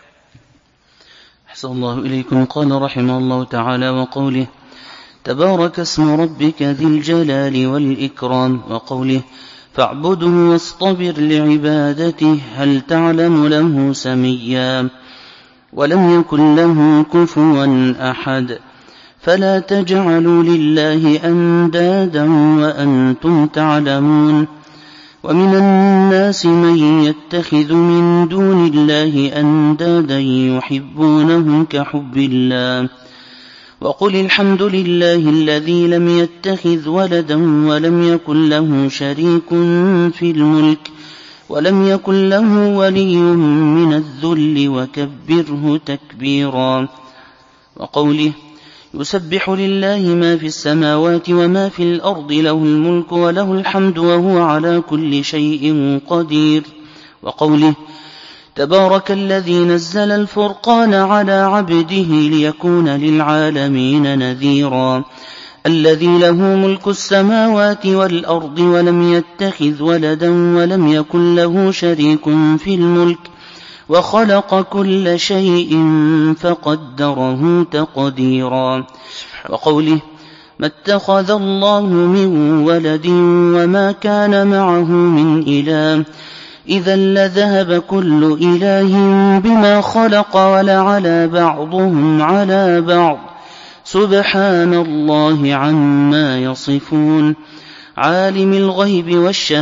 أحسن الله إليكم. قال رحمه الله تعالى: وقوله تبارك اسم ربك ذي الجلال والإكرام، وقوله فاعبده واصطبر لعبادته هل تعلم له سميا، ولم يكن له كفوا أحد. فلا تجعلوا لله أندادا وأنتم تعلمون. ومن الناس من يتخذ من دون الله أندادا يحبونهم كحب الله. وقل الحمد لله الذي لم يتخذ ولدا ولم يكن له شريك في الملك ولم يكن له ولي من الذل وكبره تكبيرا. وقوله يسبح لله ما في السماوات وما في الأرض له الملك وله الحمد وهو على كل شيء قدير. وقوله تبارك الذي نزل الفرقان على عبده ليكون للعالمين نذيرا. الذي له ملك السماوات والأرض ولم يتخذ ولدا ولم يكن له شريك في الملك وخلق كل شيء فقدره تقديرا. وقوله ما اتخذ الله من ولد وما كان معه من إله إذا لذهب كل إله بما خلق ولعلى بعضهم على بعض سبحان الله عما يصفون. عالم الغيب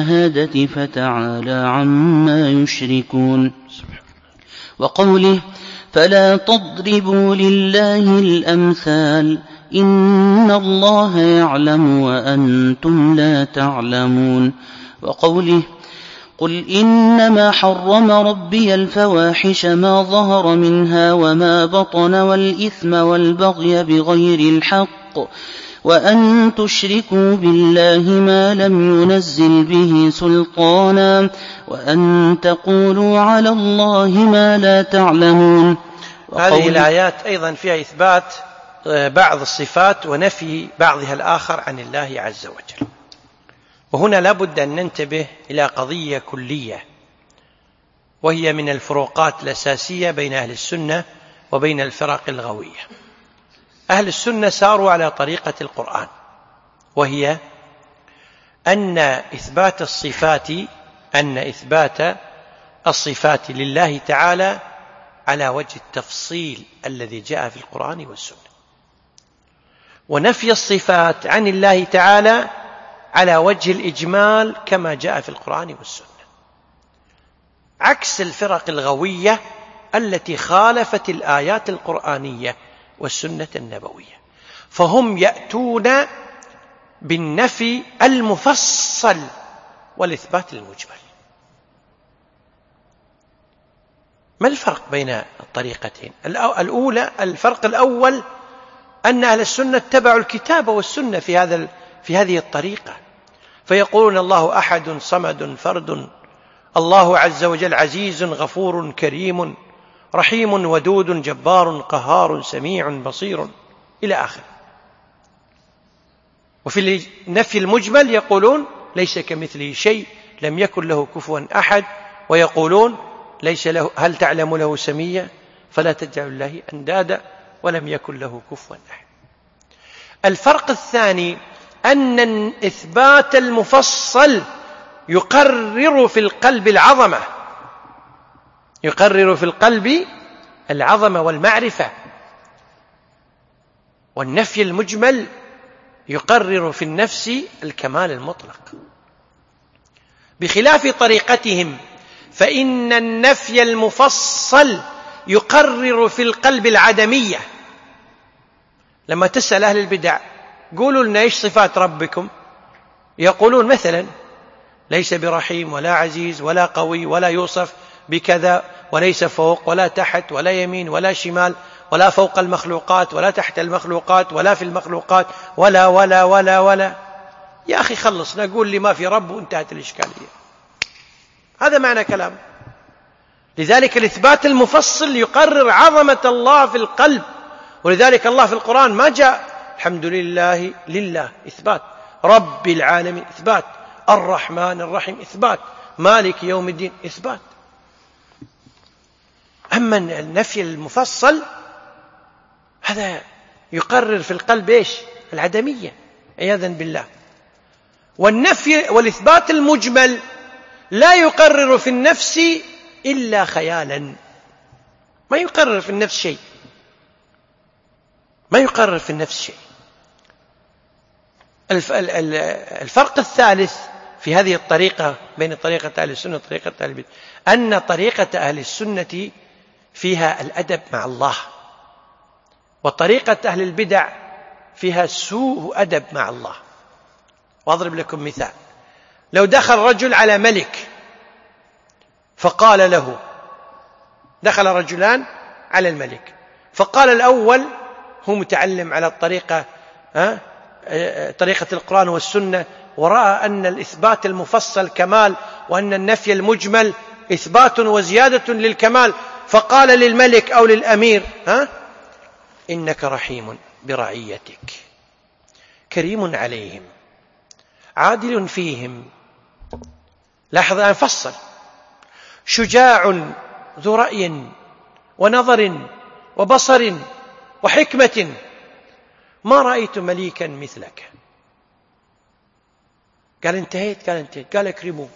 والشهادة فتعالى عما يشركون. وقوله فلا تضربوا لله الأمثال إن الله يعلم وأنتم لا تعلمون. وقوله قل إنما حرم ربي الفواحش ما ظهر منها وما بطن والإثم والبغي بغير الحق وأن تشركوا بالله ما لم ينزل به سلطانا وأن تقولوا على الله ما لا تعلمون. هذه الآيات أيضا فيها إثبات بعض الصفات ونفي بعضها الآخر عن الله عز وجل. وهنا لابد أن ننتبه إلى قضية كلية، وهي من الفروقات الأساسية بين أهل السنة وبين الفرق الغوية. أهل السنة ساروا على طريقة القرآن، وهي أن إثبات الصفات أن إثبات الصفات لله تعالى على وجه التفصيل الذي جاء في القرآن والسنة، ونفي الصفات عن الله تعالى على وجه الإجمال كما جاء في القرآن والسنة، عكس الفرق الغوية التي خالفت الآيات القرآنية والسنة النبوية، فهم يأتون بالنفي المفصل والإثبات المجمل. ما الفرق بين الطريقتين؟ الأولى الفرق الأول أن أهل السنة اتبعوا الكتاب والسنة في هذا في هذه الطريقة، فيقولون الله أحد صمد فرد، الله عز وجل عزيز غفور كريم رحيم ودود جبار قهار سميع بصير إلى آخر. وفي النفي المجمل يقولون ليس كمثله شيء لم يكن له كفوا أحد، ويقولون ليس له هل تعلم له سميا فلا تجعل الله أندادا ولم يكن له كفوا أحد. الفرق الثاني أن الإثبات المفصل يقرر في القلب العظمة يقرر في القلب العظمة والمعرفة، والنفي المجمل يقرر في النفس الكمال المطلق، بخلاف طريقتهم فإن النفي المفصل يقرر في القلب العدمية. لما تسأل أهل البدع قولوا لنا إيش صفات ربكم، يقولون مثلا ليس برحيم ولا عزيز ولا قوي ولا يوصف بكذا، وليس فوق ولا تحت ولا يمين ولا شمال ولا فوق المخلوقات ولا تحت المخلوقات ولا في المخلوقات ولا ولا ولا ولا. يا أخي خلص نقول لي ما في رب وانتهت الإشكالية. هذا معنى كلام. لذلك الإثبات المفصل يقرر عظمة الله في القلب، ولذلك الله في القرآن ما جاء الحمد لله لله إثبات، رب العالمين إثبات، الرحمن الرحيم إثبات، مالك يوم الدين إثبات. أما النفي المفصل هذا يقرر في القلب إيش؟ العدمية عياذا بالله. والنفي والإثبات المجمل لا يقرر في النفس إلا خيالا، ما يقرر في النفس شيء ما يقرر في النفس شيء. الفرق الثالث في هذه الطريقة بين طريقة أهل السنة وطريقة أهل البدع أن طريقة أهل السنة فيها الأدب مع الله، وطريقة أهل البدع فيها سوء أدب مع الله. وأضرب لكم مثال: لو دخل رجل على ملك فقال له، دخل رجلان على الملك فقال الأول هو متعلم على الطريقة ها طريقة القرآن والسنة، ورأى أن الإثبات المفصل كمال وأن النفي المجمل إثبات وزيادة للكمال، فقال للملك أو للأمير ها إنك رحيم برعيتك كريم عليهم عادل فيهم. لاحظ أن فصل: شجاع ذو رأي ونظر وبصر وحكمة ما رأيت مليكا مثلك. قال انتهيت؟ قال انتهيت. قال اكرموه.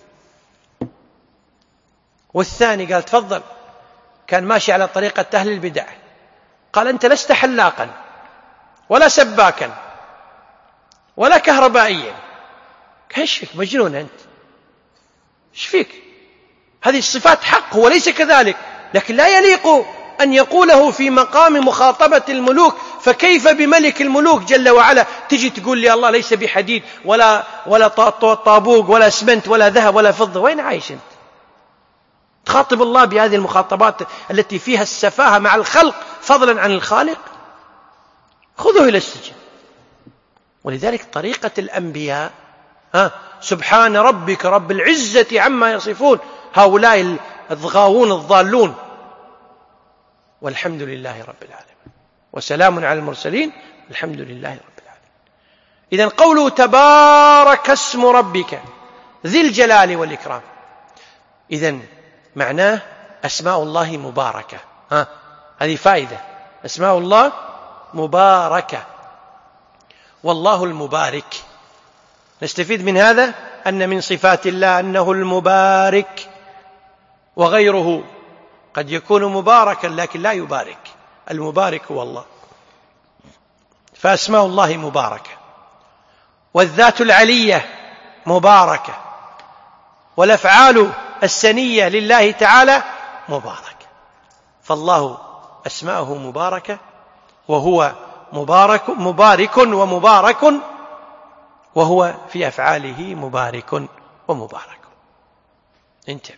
والثاني قال تفضل، كان ماشي على طريقة أهل البدع، قال أنت لست حلاقا ولا سباكا ولا كهربائيا. قال ايش فيك مجنون أنت؟ ايش فيك؟ هذه الصفات حق، هو ليس كذلك، لكن لا يليق أن يقوله في مقام مخاطبة الملوك، فكيف بملك الملوك جل وعلا تجي تقول لي الله ليس بحديد ولا ولا طابوق ولا اسمنت ولا ذهب ولا فضة؟ وين عايش أنت؟ تخاطب الله بهذه المخاطبات التي فيها السفاهة مع الخلق فضلا عن الخالق؟ خذوه إلى السجن. ولذلك طريقة الأنبياء ها سبحان ربك رب العزة عما يصفون، هؤلاء الغاوون الضالون، والحمد لله رب العالمين وسلام على المرسلين الحمد لله رب العالمين. إذن قوله تبارك اسم ربك ذي الجلال والإكرام، إذن معناه أسماء الله مباركة. ها هذه فائدة، أسماء الله مباركة والله المبارك. نستفيد من هذا أن من صفات الله أنه المبارك، وغيره قد يكون مباركا لكن لا يبارك، المبارك هو الله. فأسماء الله مباركة، والذات العلية مباركة، والأفعال السنية لله تعالى مباركة. فالله أسماءه مباركة، وهو مبارك مبارك ومبارك، وهو في أفعاله مبارك ومبارك. انتبه،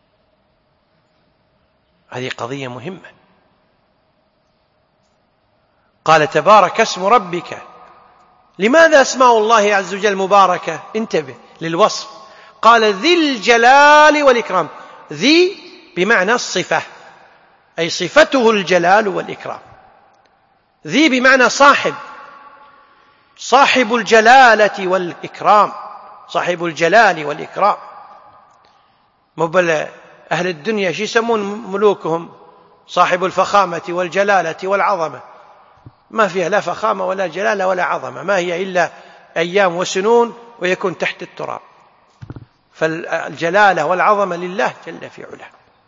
هذه قضية مهمة. قال تبارك اسم ربك، لماذا أسماء الله عز وجل مباركة؟ انتبه للوصف. قال ذي الجلال والإكرام، ذي بمعنى الصفة، أي صفته الجلال والإكرام. ذي بمعنى صاحب، صاحب الجلالة والإكرام، صاحب الجلال والإكرام. مبل أهل الدنيا شو يسمون ملوكهم؟ صاحب الفخامة والجلالة والعظمة. ما فيها لا فخامة ولا جلالة ولا عظمة، ما هي إلا أيام وسنون ويكون تحت التراب. فالجلالة والعظمة لله جل في علاه.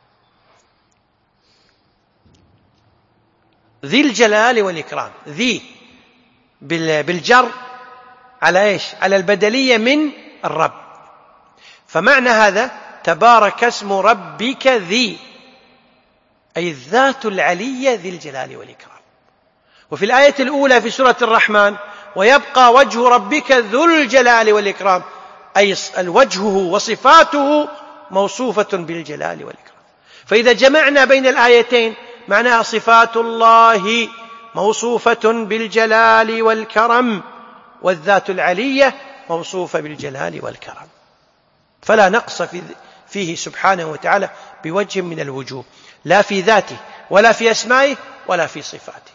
ذي الجلال والإكرام، ذي بالجر على إيش؟ على البدلية من الرب. فمعنى هذا تبارك اسم ربك ذي، أي الذات العلية ذي الجلال والإكرام. وفي الآية الأولى في سورة الرحمن ويبقى وجه ربك ذو الجلال والإكرام، أي الوجهه وصفاته موصوفة بالجلال والإكرام. فإذا جمعنا بين الآيتين معناها صفات الله موصوفة بالجلال والكرم، والذات العلية موصوفة بالجلال والكرم، فلا نقص فيه سبحانه وتعالى بوجه من الوجوه، لا في ذاته ولا في أسمائه ولا في صفاته.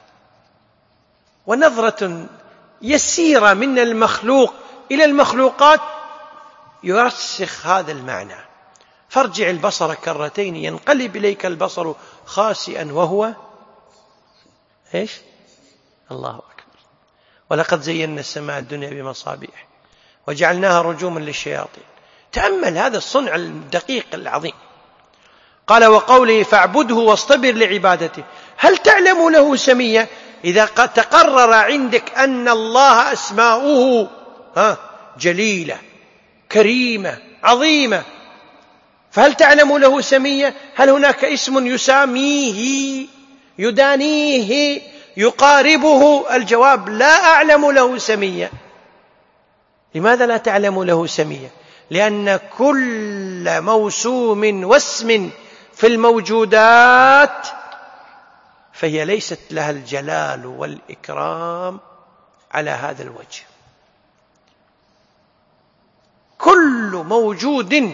ونظرة يسيرة من المخلوق إلى المخلوقات يرسخ هذا المعنى. فارجع البصر كرتين ينقلب إليك البصر خاسئا وهو إيش؟ الله أكبر. ولقد زينا السماء الدنيا بمصابيح وجعلناها رجوما للشياطين. تأمل هذا الصنع الدقيق العظيم. قال وقوله فاعبده واصطبر لعبادته، هل تعلم له سمية؟ إذا تقرر عندك أن الله أسماؤه ها جليلة كريمة عظيمة، فهل تعلم له سمية؟ هل هناك اسم يساميه يدانيه يقاربه؟ الجواب لا أعلم له سمية. لماذا لا تعلم له سمية؟ لأن كل موسوم واسم في الموجودات فهي ليست لها الجلال والإكرام على هذا الوجه. كل موجود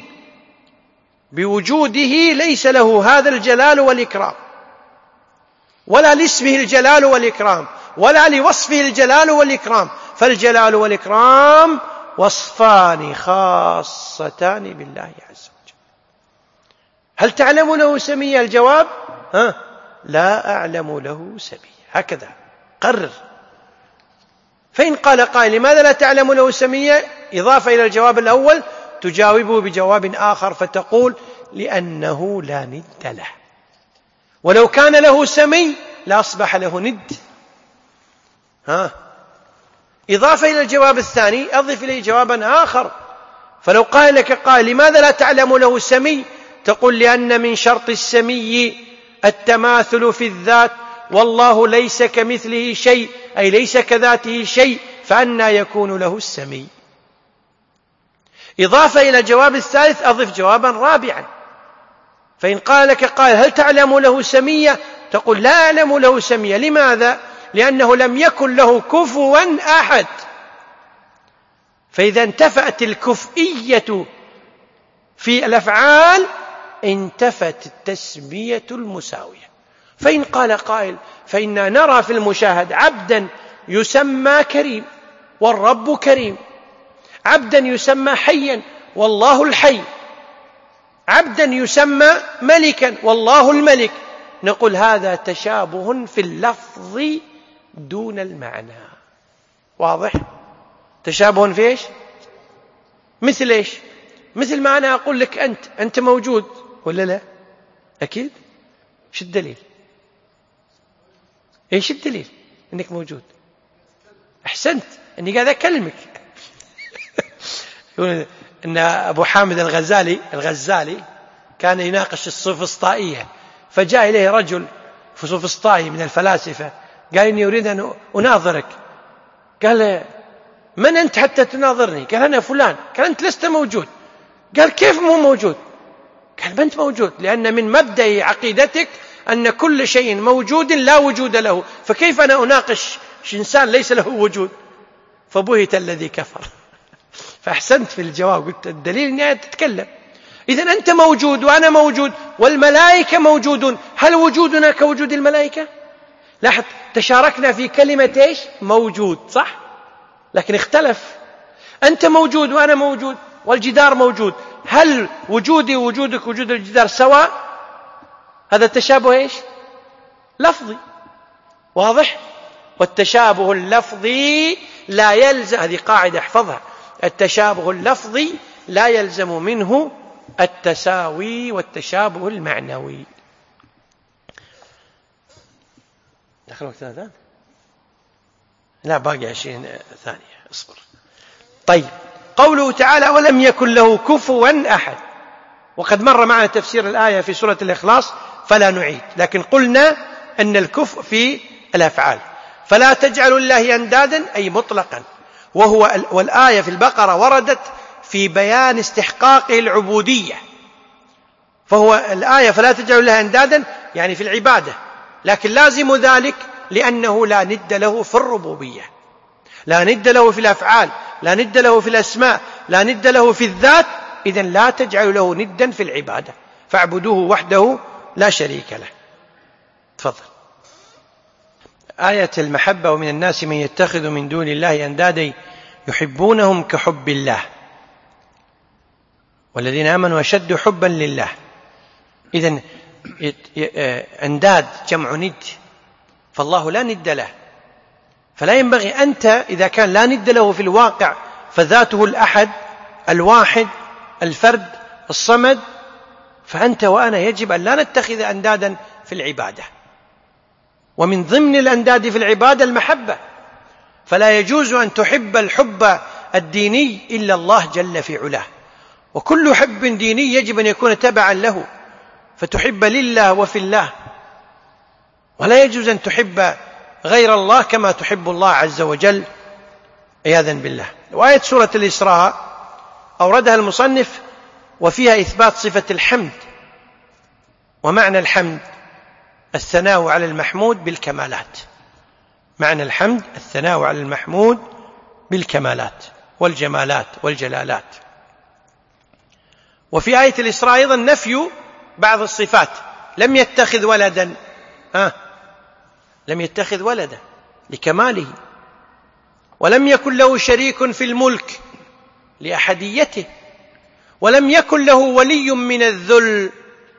بوجوده ليس له هذا الجلال والإكرام، ولا لاسمه الجلال والإكرام، ولا لوصفه الجلال والإكرام. فالجلال والإكرام وصفان خاصتان بالله عز وجل. هل تعلم له سمية؟ الجواب ها لا أعلم له سمية. هكذا قرر. فإن قال قائل لماذا لا تعلم له سمية؟ إضافة إلى الجواب الأول تجاوبه بجواب آخر فتقول لأنه لا ند له، ولو كان له سمي لأصبح له ند. ها إضافة إلى الجواب الثاني أضف إليه جوابا آخر. فلو قال لك قائل لماذا لا تعلم له سمي؟ تقول لأن من شرط السمي التماثل في الذات، والله ليس كمثله شيء، أي ليس كذاته شيء، فأنى يكون له السمي. إضافة إلى الجواب الثالث أضف جوابا رابعا، فإن قال لك قائل هل تعلم له سمية؟ تقول لا أعلم له سمية. لماذا؟ لأنه لم يكن له كفوا أحد، فإذا انتفت الكفئية في الأفعال انتفت التسمية المساوية. فإن قال قائل فإننا نرى في المشاهد عبدا يسمى كريم والرب كريم، عبدا يسمى حيا والله الحي، عبدا يسمى ملكا والله الملك، نقول هذا تشابه في اللفظ دون المعنى. واضح؟ تشابه في إيش؟ مثل إيش؟ مثل ما أنا أقول لك أنت أنت موجود ولا لا؟ أكيد. إيش الدليل؟ إيش الدليل إنك موجود؟ أحسنت، إني قاعد أكلمك. يقول إن أبو حامد الغزالي الغزالي كان يناقش السوفسطائية، فجاء إليه رجل سوفسطائي من الفلاسفة قال إني أريد أن أناظرك. قال من أنت حتى تناظرني؟ قال أنا فلان. قال أنت لست موجود. قال كيف مو موجود؟ قال ما أنت موجود، لأن من مبدأ عقيدتك أن كل شيء موجود لا وجود له، فكيف أنا أناقش إنسان ليس له وجود؟ فبهت الذي كفر. فأحسنت في الجواب، قلت الدليل أني تتكلم. إذن أنت موجود وأنا موجود والملائكة موجودون، هل وجودنا كوجود الملائكة؟ لاحظ تشاركنا في كلمة إيش؟ موجود، صح؟ لكن اختلف. أنت موجود وأنا موجود والجدار موجود، هل وجودي ووجودك وجود الجدار سواء؟ هذا التشابه إيش؟ لفظي. واضح؟ والتشابه اللفظي لا يلزم، هذه قاعدة احفظها، التشابه اللفظي لا يلزم منه التساوي والتشابه المعنوي. دخل وقت الأذان؟ لا باقي عشرين ثانية، اصبر. طيب، قوله تعالى ولم يكن له كفوا أحد، وقد مر معنا تفسير الآية في سورة الإخلاص فلا نعيد، لكن قلنا أن الكفء في الأفعال. فلا تجعلوا الله أندادا أي مطلقا، وهو والآية في البقرة وردت في بيان استحقاقه العبودية، فهو الآية فلا تجعلوا الله أندادا يعني في العبادة، لكن لازم ذلك لأنه لا ند له في الربوبية، لا ند له في الأفعال، لا ند له في الأسماء، لا ند له في الذات، إذن لا تجعلوا له ندا في العبادة، فاعبدوه وحده لا شريك له. تفضل. آية المحبة ومن الناس من يتخذ من دون الله أندادا يحبونهم كحب الله والذين آمنوا أشد حبا لله. إذن أنداد جمع ند، فالله لا ند له، فلا ينبغي أنت إذا كان لا ند له في الواقع فذاته الأحد الواحد الفرد الصمد، فأنت وأنا يجب أن لا نتخذ أندادا في العبادة. ومن ضمن الأنداد في العبادة المحبة، فلا يجوز أن تحب الحب الديني إلا الله جل في علاه، وكل حب ديني يجب أن يكون تبعا له، فتحب لله وفي الله، ولا يجوز أن تحب غير الله كما تحب الله عز وجل عياذا بالله. وآية سورة الإسراء أوردها المصنف وفيها إثبات صفة الحمد، ومعنى الحمد الثناء على المحمود بالكمالات، معنى الحمد الثناء على المحمود بالكمالات والجمالات والجلالات. وفي آية الإسراء أيضا نفي بعض الصفات، لم يتخذ ولدا، آه لم يتخذ ولدا لكماله، ولم يكن له شريك في الملك لأحديته، ولم يكن له ولي من الذل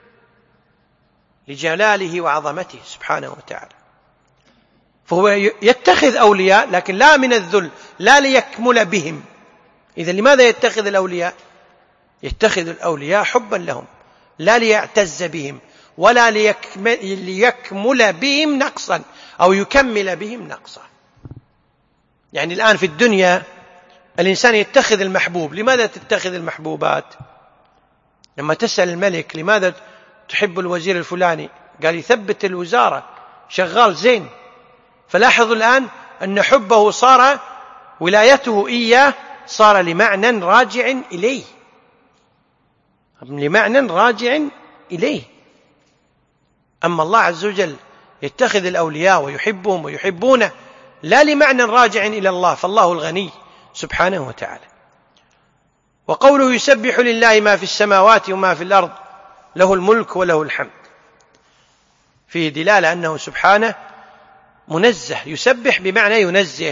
لجلاله وعظمته سبحانه وتعالى. فهو يتخذ أولياء لكن لا من الذل، لا ليكمل بهم. إذن لماذا يتخذ الأولياء؟ يتخذ الأولياء حبا لهم، لا ليعتز بهم ولا ليكمل, ليكمل بهم نقصا أو يكمل بهم نقصا. يعني الآن في الدنيا الإنسان يتخذ المحبوب. لماذا تتخذ المحبوبات؟ لما تسأل الملك لماذا تحب الوزير الفلاني قال يثبت الوزارة شغال زين. فلاحظوا الآن أن حبه صار، ولايته إياه صار لمعنى راجع إليه، لمعنى راجع إليه. أما الله عز وجل يتخذ الأولياء ويحبهم ويحبونه لا لمعنى راجع إلى الله، فالله الغني سبحانه وتعالى. وقوله يسبح لله ما في السماوات وما في الأرض له الملك وله الحمد، فيه دلالة أنه سبحانه منزه، يسبح بمعنى ينزه،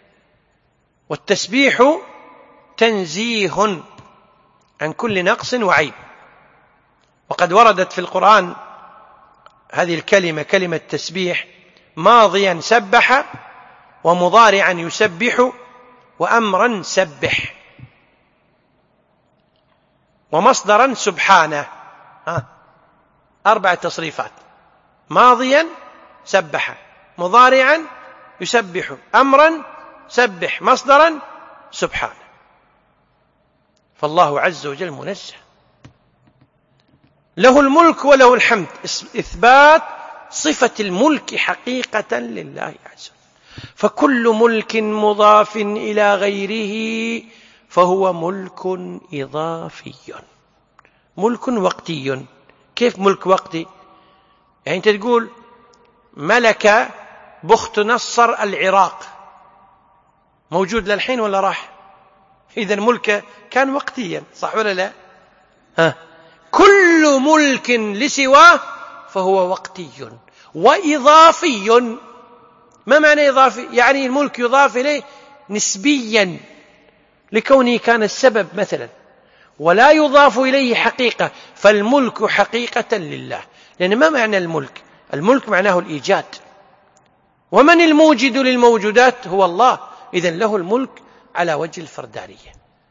والتسبيح تنزيه عن كل نقص وعيب. وقد وردت في القرآن هذه الكلمة، كلمة تسبيح، ماضيا سبح، ومضارعا يسبح، وأمرا سبح، ومصدرا سبحانه. ها أربع تصريفات: ماضيا سبح، مضارعا يسبح، أمرا سبح، مصدرا سبحانه. فالله عز وجل منزه، له الملك وله الحمد، إثبات صفة الملك حقيقة لله عز وجل. فكل ملك مضاف إلى غيره فهو ملك إضافي، ملك وقتي. كيف ملك وقتي؟ يعني أنت تقول ملك بخت نصر العراق، موجود للحين ولا راح؟ إذا ملك كان وقتيا، صح ولا لا؟ ها. كل ملك لسواه فهو وقتي وإضافي. ما معنى إضافي؟ يعني الملك يضاف إليه نسبيا لكونه كان السبب مثلا، ولا يضاف إليه حقيقة، فالملك حقيقة لله. لأن ما معنى الملك؟ الملك معناه الإيجاد، ومن الموجد للموجودات هو الله، إذن له الملك على وجه الفردانية،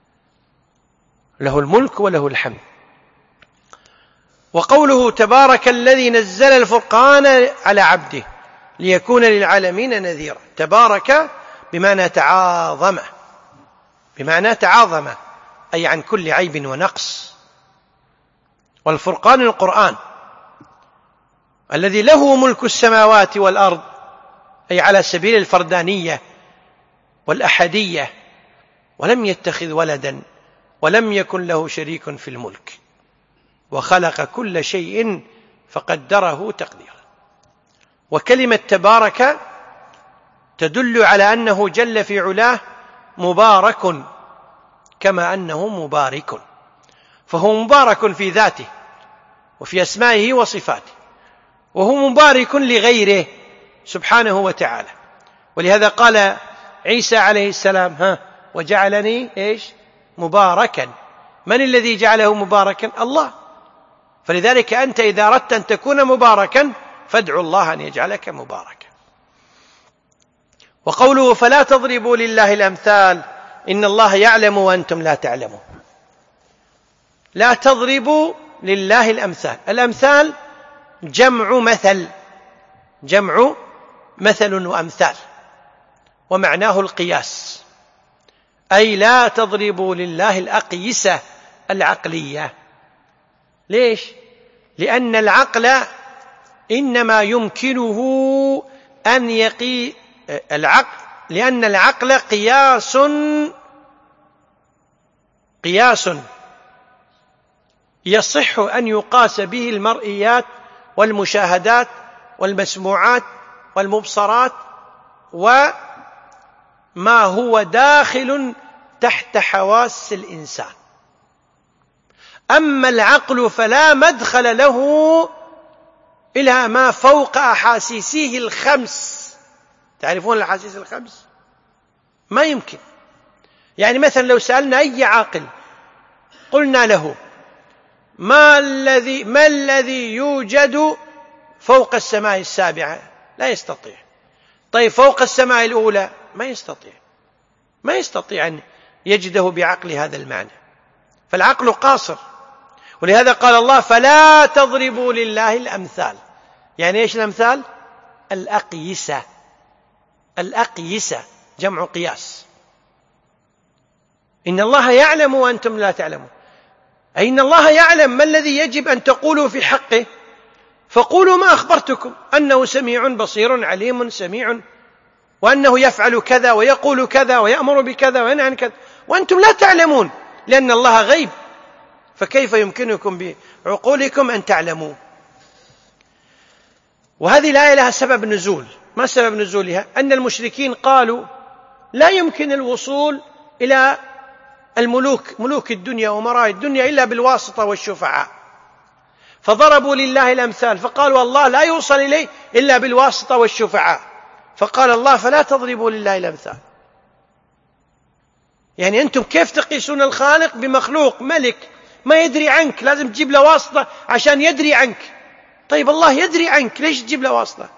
له الملك وله الحمد. وقوله تبارك الذي نزل الفرقان على عبده ليكون للعالمين نذيرا، تبارك بمعنى تعاظم، بمعنى تعاظم أي عن كل عيب ونقص. والفرقان القرآن الذي له ملك السماوات والأرض، أي على سبيل الفردانية والأحدية، ولم يتخذ ولدا ولم يكن له شريك في الملك، وخلق كل شيء فقدره تقديرا. وكلمة تبارك تدل على أنه جل في علاه مبارك كما أنه مبارك، فهو مبارك في ذاته وفي أسمائه وصفاته، وهو مبارك لغيره سبحانه وتعالى. ولهذا قال عيسى عليه السلام: ها وجعلني إيش مباركا. من الذي جعله مباركا؟ الله. فلذلك أنت إذا أردت أن تكون مباركا فادعو الله أن يجعلك مباركا. وقوله فلا تضربوا لله الأمثال إن الله يعلم وأنتم لا تعلمون. لا تضربوا لله الأمثال. الأمثال جمع مثل، جمع مثل وأمثال، ومعناه القياس، أي لا تضربوا لله الأقيسة العقلية. ليش؟ لأن العقل إنما يمكنه أن يقي العقل، لأن العقل قياس قياس يصح أن يقاس به المرئيات والمشاهدات والمسموعات والمبصرات وما هو داخل تحت حواس الإنسان. أما العقل فلا مدخل له إلى ما فوق أحاسيسه الخمس. تعرفون الأحاسيس الخمس؟ ما يمكن. يعني مثلا لو سألنا أي عاقل قلنا له ما الذي ما الذي يوجد فوق السماء السابعة؟ لا يستطيع. طيب فوق السماء الأولى؟ ما يستطيع، ما يستطيع أن يجده بعقل هذا المعنى، فالعقل قاصر. ولهذا قال الله فلا تضربوا لله الأمثال. يعني إيش الأمثال؟ الأقيسة. الأقيسة جمع قياس. إن الله يعلم وأنتم لا تعلمون، أي إن الله يعلم ما الذي يجب أن تقولوا في حقه، فقولوا ما أخبرتكم أنه سميع بصير عليم سميع، وأنه يفعل كذا ويقول كذا ويأمر بكذا وينهى عن كذا، وأنتم لا تعلمون لأن الله غيب، فكيف يمكنكم بعقولكم أن تعلموا؟ وهذه الآية لها سبب نزول. ما سبب نزولها؟ أن المشركين قالوا لا يمكن الوصول إلى الملوك ملوك الدنيا ومراء الدنيا إلا بالواسطة والشفعاء، فضربوا لله الأمثال فقالوا الله لا يوصل إليه إلا بالواسطة والشفعاء، فقال الله فلا تضربوا لله الأمثال. يعني أنتم كيف تقيسون الخالق بمخلوق ملك ما يدري عنك، لازم تجيب له واسطة عشان يدري عنك. طيب الله يدري عنك، ليش تجيب له واسطة؟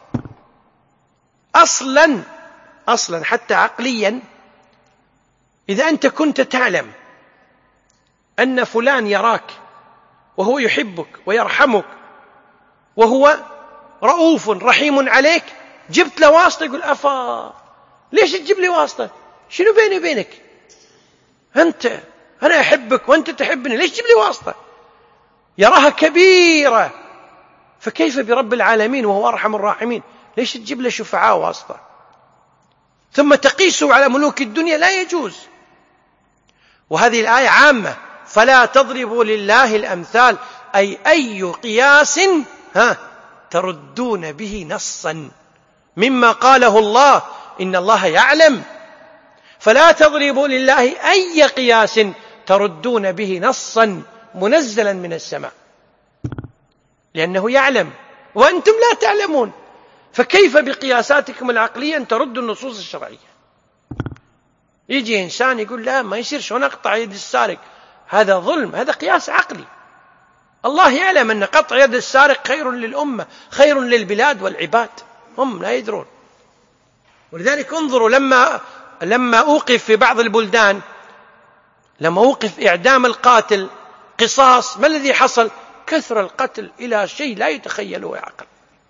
أصلا أصلا حتى عقليا، إذا أنت كنت تعلم أن فلان يراك وهو يحبك ويرحمك وهو رؤوف رحيم عليك، جبت له واسطة، يقول أفا ليش تجيب لي واسطة؟ شنو بيني وبينك؟ أنت أنا أحبك وأنت تحبني، ليش تجيب لي واسطة؟ يراها كبيرة. فكيف برب العالمين وهو أرحم الراحمين؟ ليش تجيب له شفعاء واسطة؟ ثم تقيسه على ملوك الدنيا، لا يجوز. وهذه الآية عامة، فلا تضربوا لله الأمثال، أي أي قياس ها تردون به نصا مما قاله الله إن الله يعلم، فلا تضربوا لله أي قياس تردون به نصا منزلا من السماء، لأنه يعلم وأنتم لا تعلمون، فكيف بقياساتكم العقلية أن تردوا النصوص الشرعية؟ يجي إنسان يقول لا ما يصير، شلون أقطع يد السارق؟ هذا ظلم، هذا قياس عقلي. الله يعلم أن قطع يد السارق خير للأمة، خير للبلاد والعباد، هم لا يدرون. ولذلك انظروا لما لما أوقف في بعض البلدان، لما أوقف إعدام القاتل قصاص، ما الذي حصل؟ كثر القتل إلى شيء لا يتخيله عقل.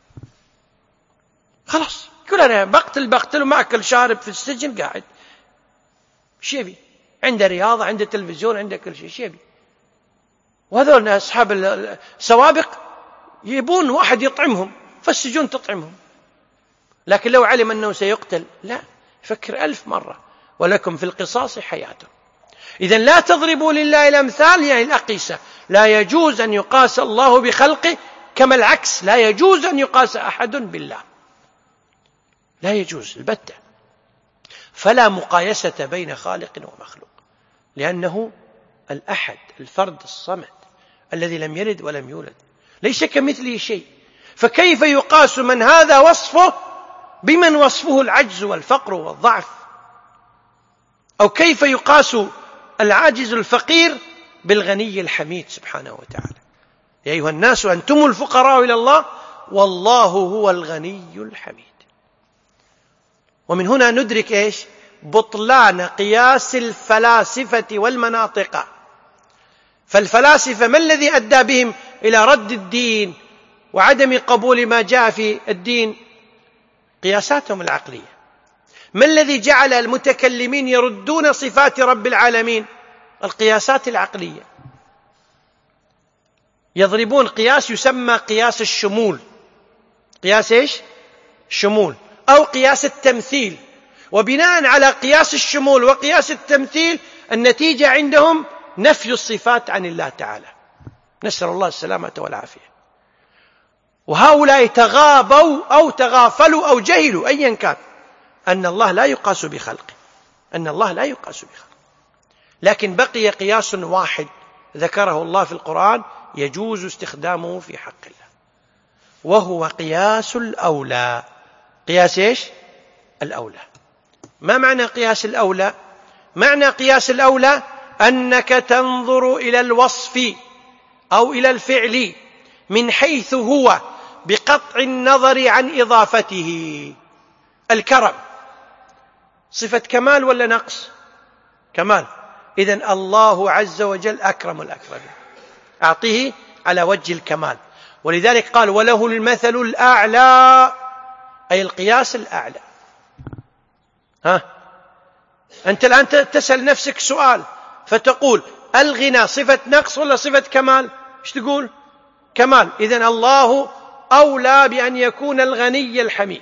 خلاص يقول أنا بقتل بقتل وما أكل شارب في السجن قاعد، شيبي عنده رياضة، عنده تلفزيون، عنده كل شيء، شيبي. وهذول أصحاب السوابق يبون واحد يطعمهم، فالسجون تطعمهم. لكن لو علم أنه سيقتل لا، يفكر ألف مرة، ولكم في القصاص حياة. إذن لا تضربوا لله الأمثال، يعني الأقيسة. لا يجوز أن يقاس الله بخلقه، كما العكس لا يجوز أن يقاس أحد بالله، لا يجوز البتة. فلا مقايسة بين خالق ومخلوق، لأنه الأحد الفرد الصمد الذي لم يلد ولم يولد، ليس كمثله شيء. فكيف يقاس من هذا وصفه بمن وصفه العجز والفقر والضعف؟ أو كيف يقاس العاجز الفقير بالغني الحميد سبحانه وتعالى؟ يا أيها الناس أنتم الفقراء إلى الله والله هو الغني الحميد. ومن هنا ندرك إيش؟ بطلان قياس الفلاسفة والمناطق. فالفلاسفة ما الذي أدى بهم إلى رد الدين وعدم قبول ما جاء في الدين؟ قياساتهم العقلية. ما الذي جعل المتكلمين يردون صفات رب العالمين؟ القياسات العقلية. يضربون قياس يسمى قياس الشمول، قياس إيش؟ شمول، أو قياس التمثيل. وبناء على قياس الشمول وقياس التمثيل النتيجة عندهم نفي الصفات عن الله تعالى، نسأل الله السلامة والعافية. وهؤلاء تغابوا أو تغافلوا أو جهلوا أيا كان أن الله لا يقاس بخلقه، أن الله لا يقاس بخلقه. لكن بقي قياس واحد ذكره الله في القرآن يجوز استخدامه في حق الله، وهو قياس الأولى. قياس إيش؟ الأولى. ما معنى قياس الأولى؟ معنى قياس الأولى أنك تنظر إلى الوصف أو إلى الفعل من حيث هو بقطع النظر عن إضافته. الكرم صفة كمال ولا نقص؟ كمال. إذن الله عز وجل أكرم الأكرمين، أعطيه على وجه الكمال. ولذلك قال وله المثل الأعلى، أي القياس الأعلى. ها أنت الآن تسأل نفسك سؤال فتقول الغنى صفة نقص ولا صفة كمال؟ ايش تقول؟ كمال. إذن الله أولى بأن يكون الغني الحميد.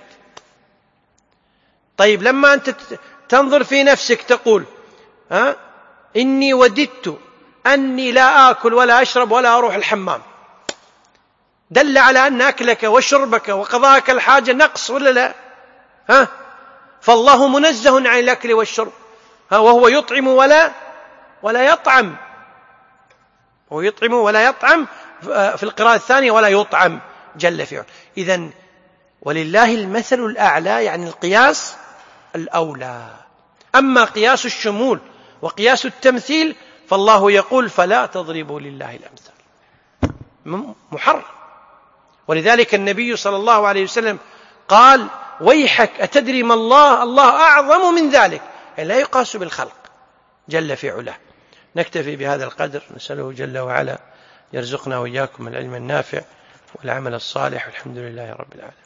طيب لما أنت تنظر في نفسك تقول ها إني وددت أني لا آكل ولا أشرب ولا أروح الحمام، دل على أن أكلك وشربك وقضاءك الحاجة نقص ولا لا؟ ها فالله منزه عن الأكل والشرب، ها وهو يطعم ولا ولا يطعم، هو يطعم ولا يطعم، في القراءة الثانية ولا يطعم جل في علاه. إذن ولله المثل الأعلى، يعني القياس الأولى. أما قياس الشمول وقياس التمثيل فالله يقول فلا تضربوا لله الأمثال، محرم. ولذلك النبي صلى الله عليه وسلم قال ويحك أتدري ما الله؟ الله أعظم من ذلك، يعني لا يقاس بالخلق جل في علاه. نكتفي بهذا القدر، نسأله جل وعلا يرزقنا وإياكم العلم النافع والعمل الصالح، والحمد لله رب العالمين.